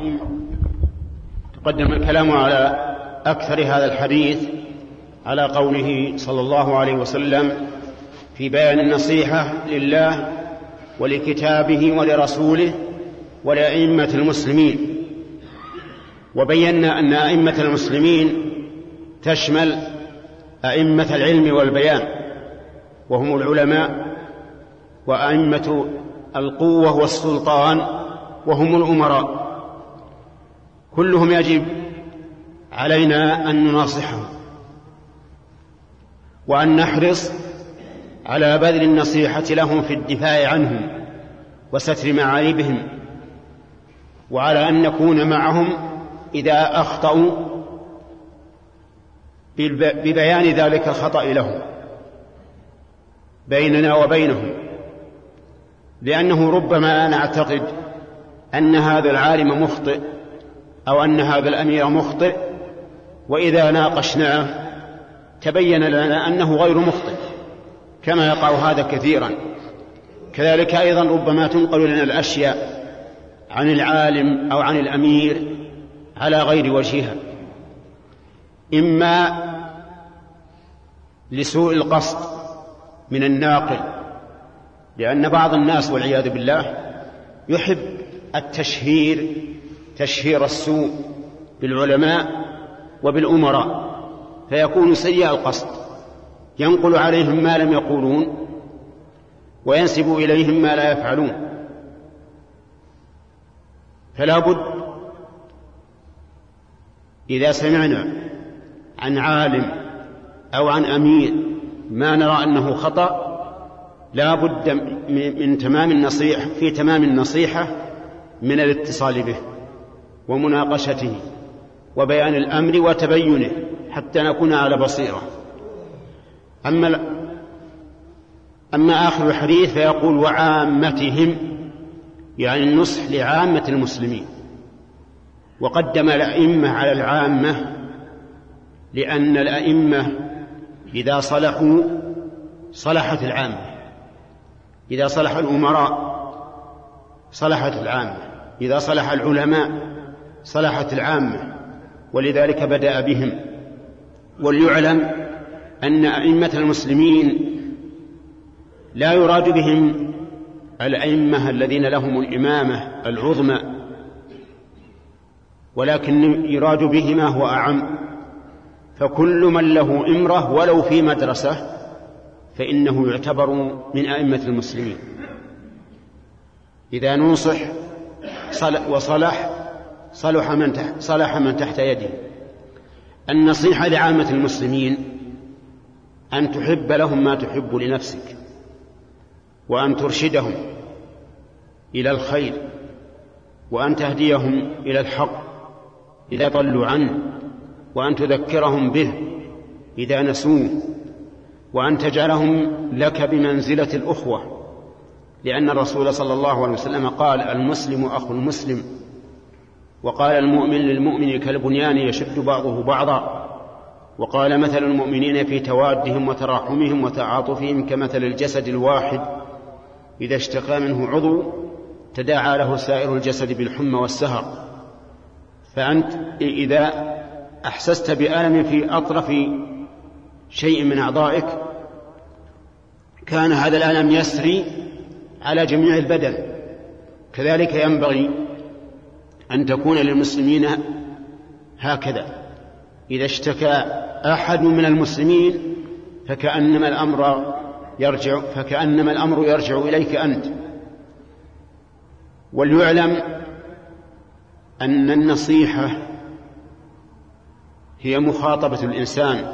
تقدم الكلام على أكثر هذا الحديث على قوله صلى الله عليه وسلم في بيان النصيحة لله ولكتابه ولرسوله ولأئمة المسلمين. وبينا أن أئمة المسلمين تشمل أئمة العلم والبيان وهم العلماء، وأئمة القوة والسلطان وهم الأمراء. كلهم يجب علينا أن نناصحهم وأن نحرص على بذل النصيحة لهم في الدفاع عنهم وستر معايبهم، وعلى أن نكون معهم إذا أخطأوا ببيان ذلك الخطأ لهم بيننا وبينهم، لأنه ربما نعتقد أن هذا العالم مخطئ أو أن هذا الأمير مخطئ، وإذا ناقشناه تبين لنا أنه غير مخطئ، كما يقع هذا كثيرا. كذلك أيضا ربما تنقل لنا الأشياء عن العالم أو عن الأمير على غير وجهها، إما لسوء القصد من الناقل، لأن بعض الناس والعياذ بالله يحب التشهير، تشهير السوء بالعلماء وبالأمراء، فيكون سيء القصد، ينقل عليهم ما لم يقولون وينسب إليهم ما لا يفعلون. فلا بد إذا سمعنا عن عالم أو عن أمير ما نرى أنه خطأ، لا بد من تمام النصيحة في تمام النصيحة من الاتصال به ومناقشته وبيان الأمر وتبينه حتى نكون على بصيرة. أما أما آخر الحديث فيقول: وعامتهم، يعني النصح لعامة المسلمين، وقدم الأئمة على العامة، لأن الأئمة إذا صلحوا صلحت العامة. إذا صلح الأمراء صلحت العامة، إذا صلح العلماء صلحت العامة، ولذلك بدأ بهم. وليعلم أن أئمة المسلمين لا يراد بهم الأئمة الذين لهم الإمامة العظمى، ولكن يراد به ما هو أعم. فكل من له إمرة ولو في مدرسة فإنه يعتبر من أئمة المسلمين إذا ننصح وصلح صلح من تحت, صلح من تحت يده. النصيحة لعامة المسلمين أن تحب لهم ما تحب لنفسك، وأن ترشدهم إلى الخير، وأن تهديهم إلى الحق إذا ضلوا عنه، وأن تذكرهم به إذا نسوه، وأن تجعلهم لك بمنزلة الأخوة، لأن الرسول صلى الله عليه وسلم قال: المسلم أخو المسلم، وقال: المؤمن للمؤمن كالبنيان يشد بعضه بعضا، وقال: مثل المؤمنين في توادهم وتراحمهم وتعاطفهم كمثل الجسد الواحد إذا اشتكى منه عضو تداعى له سائر الجسد بالحمى والسهر. فأنت إذا أحسست بألم في أطرف شيء من أعضائك كان هذا الألم يسري على جميع البدن. كذلك ينبغي أن تكون للمسلمين هكذا، إذا اشتكى أحد من المسلمين فكأنما الأمر يرجع فكأنما الأمر يرجع إليك أنت. وليعلم أن النصيحة هي مخاطبة الإنسان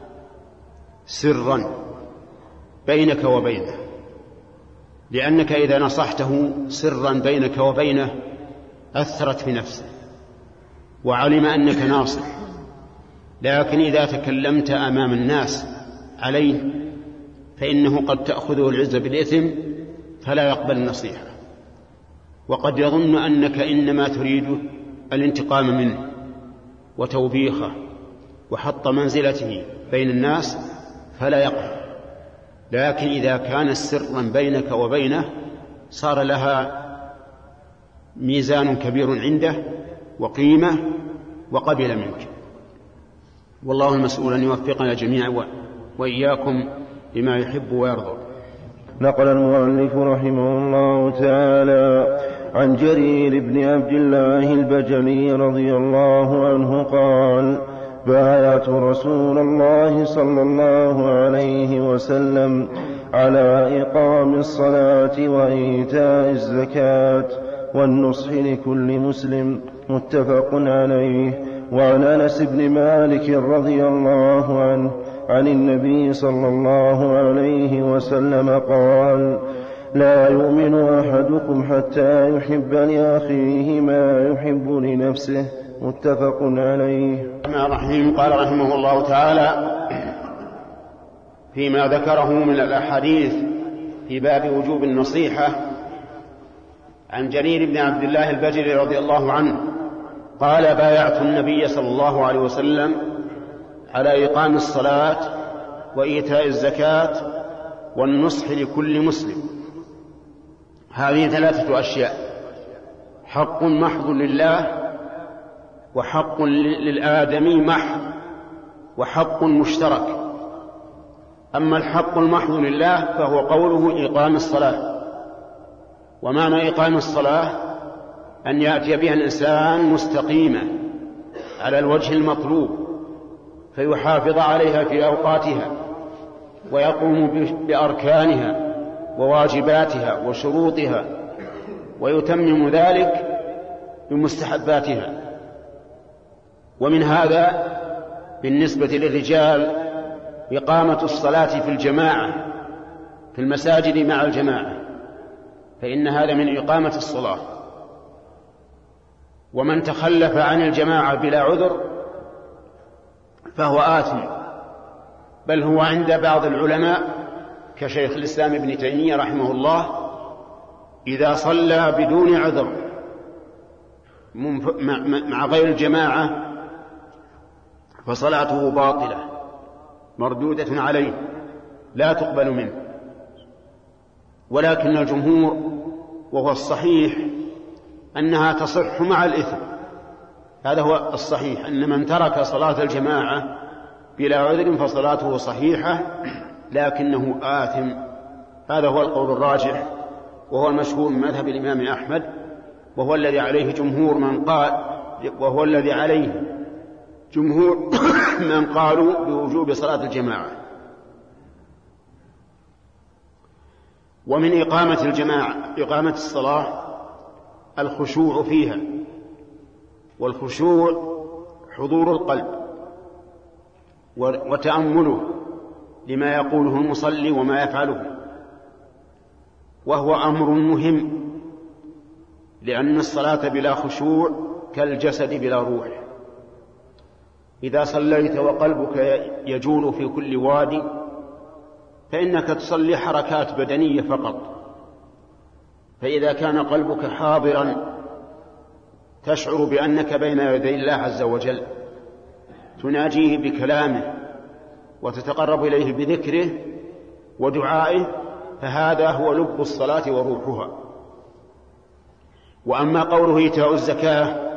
سرا بينك وبينه، لأنك إذا نصحته سرا بينك وبينه أثرت في نفسه وعلم أنك ناصح. لكن إذا تكلمت أمام الناس عليه فإنه قد تأخذه العزة بالإثم فلا يقبل النصيحة، وقد يظن أنك إنما تريد الانتقام منه وتوبيخه وحط منزلته بين الناس فلا يقبل. لكن إذا كان سرا بينك وبينه صار لها ميزان كبير عنده وقيمة وقبل منك. والله المسؤول أن يوفقنا جميعا وإياكم بما يحب ويرضى. نقل المؤلف رحمه الله تعالى عن جرير بن عبد الله البجلي رضي الله عنه قال: بايعت رسول الله صلى الله عليه وسلم على إقام الصلاة وإيتاء الزكاة والنصح لكل مسلم، متفق عليه. وعن أنس بن مالك رضي الله عنه عن النبي صلى الله عليه وسلم قال: لا يؤمن أحدكم حتى يحب لأخيه ما يحب لنفسه، متفق عليه. الرحيم قال رحمه الله تعالى فيما ذكره من الأحاديث في باب وجوب النصيحة عن جرير بن عبد الله البجلي رضي الله عنه قال: بايعت النبي صلى الله عليه وسلم على إقام الصلاة وإيتاء الزكاة والنصح لكل مسلم. هذه ثلاثة أشياء: حق محض لله، وحق للآدمي محض، وحق مشترك. أما الحق المحض لله فهو قوله إقام الصلاة، ومعنى إقام الصلاة أن يأتي بها الإنسان مستقيمة على الوجه المطلوب فيحافظ عليها في أوقاتها ويقوم بأركانها وواجباتها وشروطها ويتمم ذلك بمستحباتها. ومن هذا بالنسبة للرجال إقامة الصلاة في الجماعة في المساجد مع الجماعة، فإن هذا من إقامة الصلاة. ومن تخلف عن الجماعة بلا عذر فهو آثم، بل هو عند بعض العلماء كشيخ الإسلام ابن تيمية رحمه الله إذا صلى بدون عذر مع غير الجماعة فصلاته باطلة مردودة عليه، لا تقبل منه. ولكن الجمهور وهو الصحيح أنها تصح مع الإثم، هذا هو الصحيح، أن من ترك صلاة الجماعة بلا عذر فصلاته صحيحة لكنه آثم. هذا هو القول الراجح وهو المشهور من مذهب الإمام أحمد، وهو الذي عليه جمهور من قال وهو الذي عليه جمهور من قالوا بوجوب صلاة الجماعة. ومن إقامة الجماعة إقامة الصلاة الخشوع فيها، والخشوع حضور القلب وتأمله لما يقوله المصلي وما يفعله، وهو أمر مهم، لأن الصلاة بلا خشوع كالجسد بلا روح. إذا صليت وقلبك يجول في كل وادي فإنك تصلي حركات بدنية فقط، فإذا كان قلبك حاضرا تشعر بأنك بين يدي الله عز وجل تناجيه بكلامه وتتقرب إليه بذكره ودعائه، فهذا هو لب الصلاة وروحها. وأما قوله إيتاء الزكاة،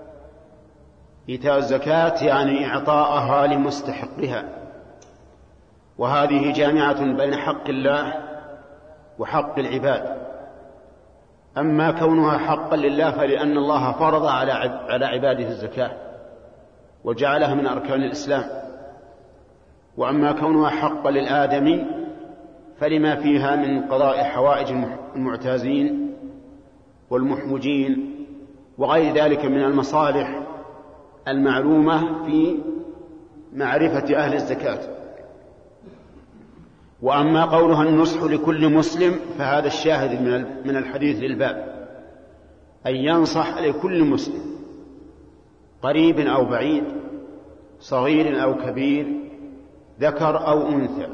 إيتاء الزكاة يعني إعطاءها لمستحقها، وهذه جامعة بين حق الله وحق العباد. أما كونها حقا لله فلأن الله فرض على عباده الزكاة وجعلها من أركان الإسلام، وأما كونها حقا للآدمي فلما فيها من قضاء حوائج المعتازين والمحوجين وغير ذلك من المصالح المعلومة في معرفة أهل الزكاة. وأما قولها النصح لكل مسلم فهذا الشاهد من الحديث للباب، أن ينصح لكل مسلم قريب أو بعيد، صغير أو كبير، ذكر أو أنثى.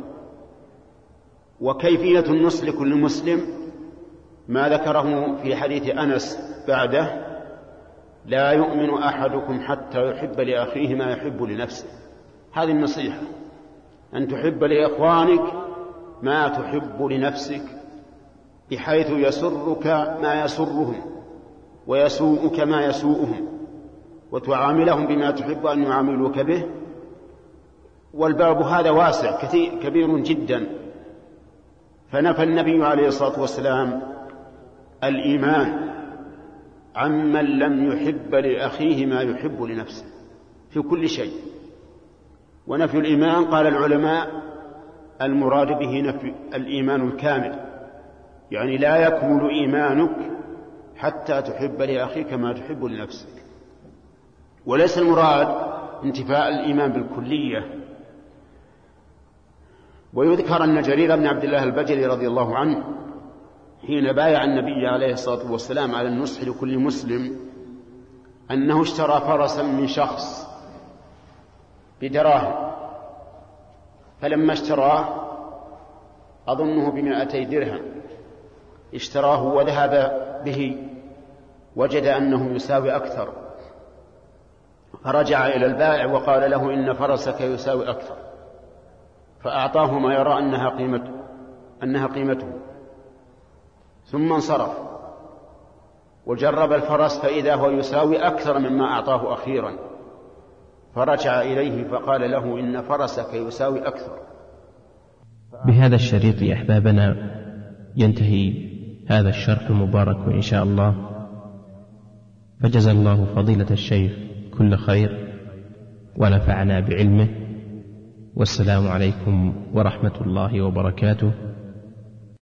وكيفية النصح لكل مسلم ما ذكره في حديث أنس بعده: لا يؤمن أحدكم حتى يحب لأخيه ما يحب لنفسه. هذه النصيحة، أن تحب لإخوانك ما تحب لنفسك، بحيث يسرك ما يسرهم ويسوءك ما يسوءهم، وتعاملهم بما تحب أن يعاملوك به. والباب هذا واسع كثير كبير جدا، فنفى النبي عليه الصلاة والسلام الإيمان عمن لم يحب لأخيه ما يحب لنفسه في كل شيء. ونفي الإيمان قال العلماء المراد به نفي الإيمان الكامل، يعني لا يكمل إيمانك حتى تحب لأخيك ما تحب لنفسك. وليس المراد انتفاء الإيمان بالكلية. ويذكر أن جرير بن عبد الله البجلي رضي الله عنه حين بايع النبي عليه الصلاة والسلام على النصح لكل مسلم أنه اشترى فرسا من شخص بدراهم، فلما اشتراه أظنه بمائتي درهم اشتراه وذهب به وجد أنه يساوي أكثر، فرجع إلى البائع وقال له إن فرسك يساوي أكثر، فأعطاه ما يرى أنها قيمته, أنها قيمته ثم انصرف وجرب الفرس فإذا هو يساوي أكثر مما أعطاه أخيرا، فرجع إليه فقال له إن فرسك يساوي أكثر. بهذا الشريط يا أحبابنا ينتهي هذا الشرح المبارك إن شاء الله، فجزى الله فضيلة الشيخ كل خير ونفعنا بعلمه، والسلام عليكم ورحمة الله وبركاته.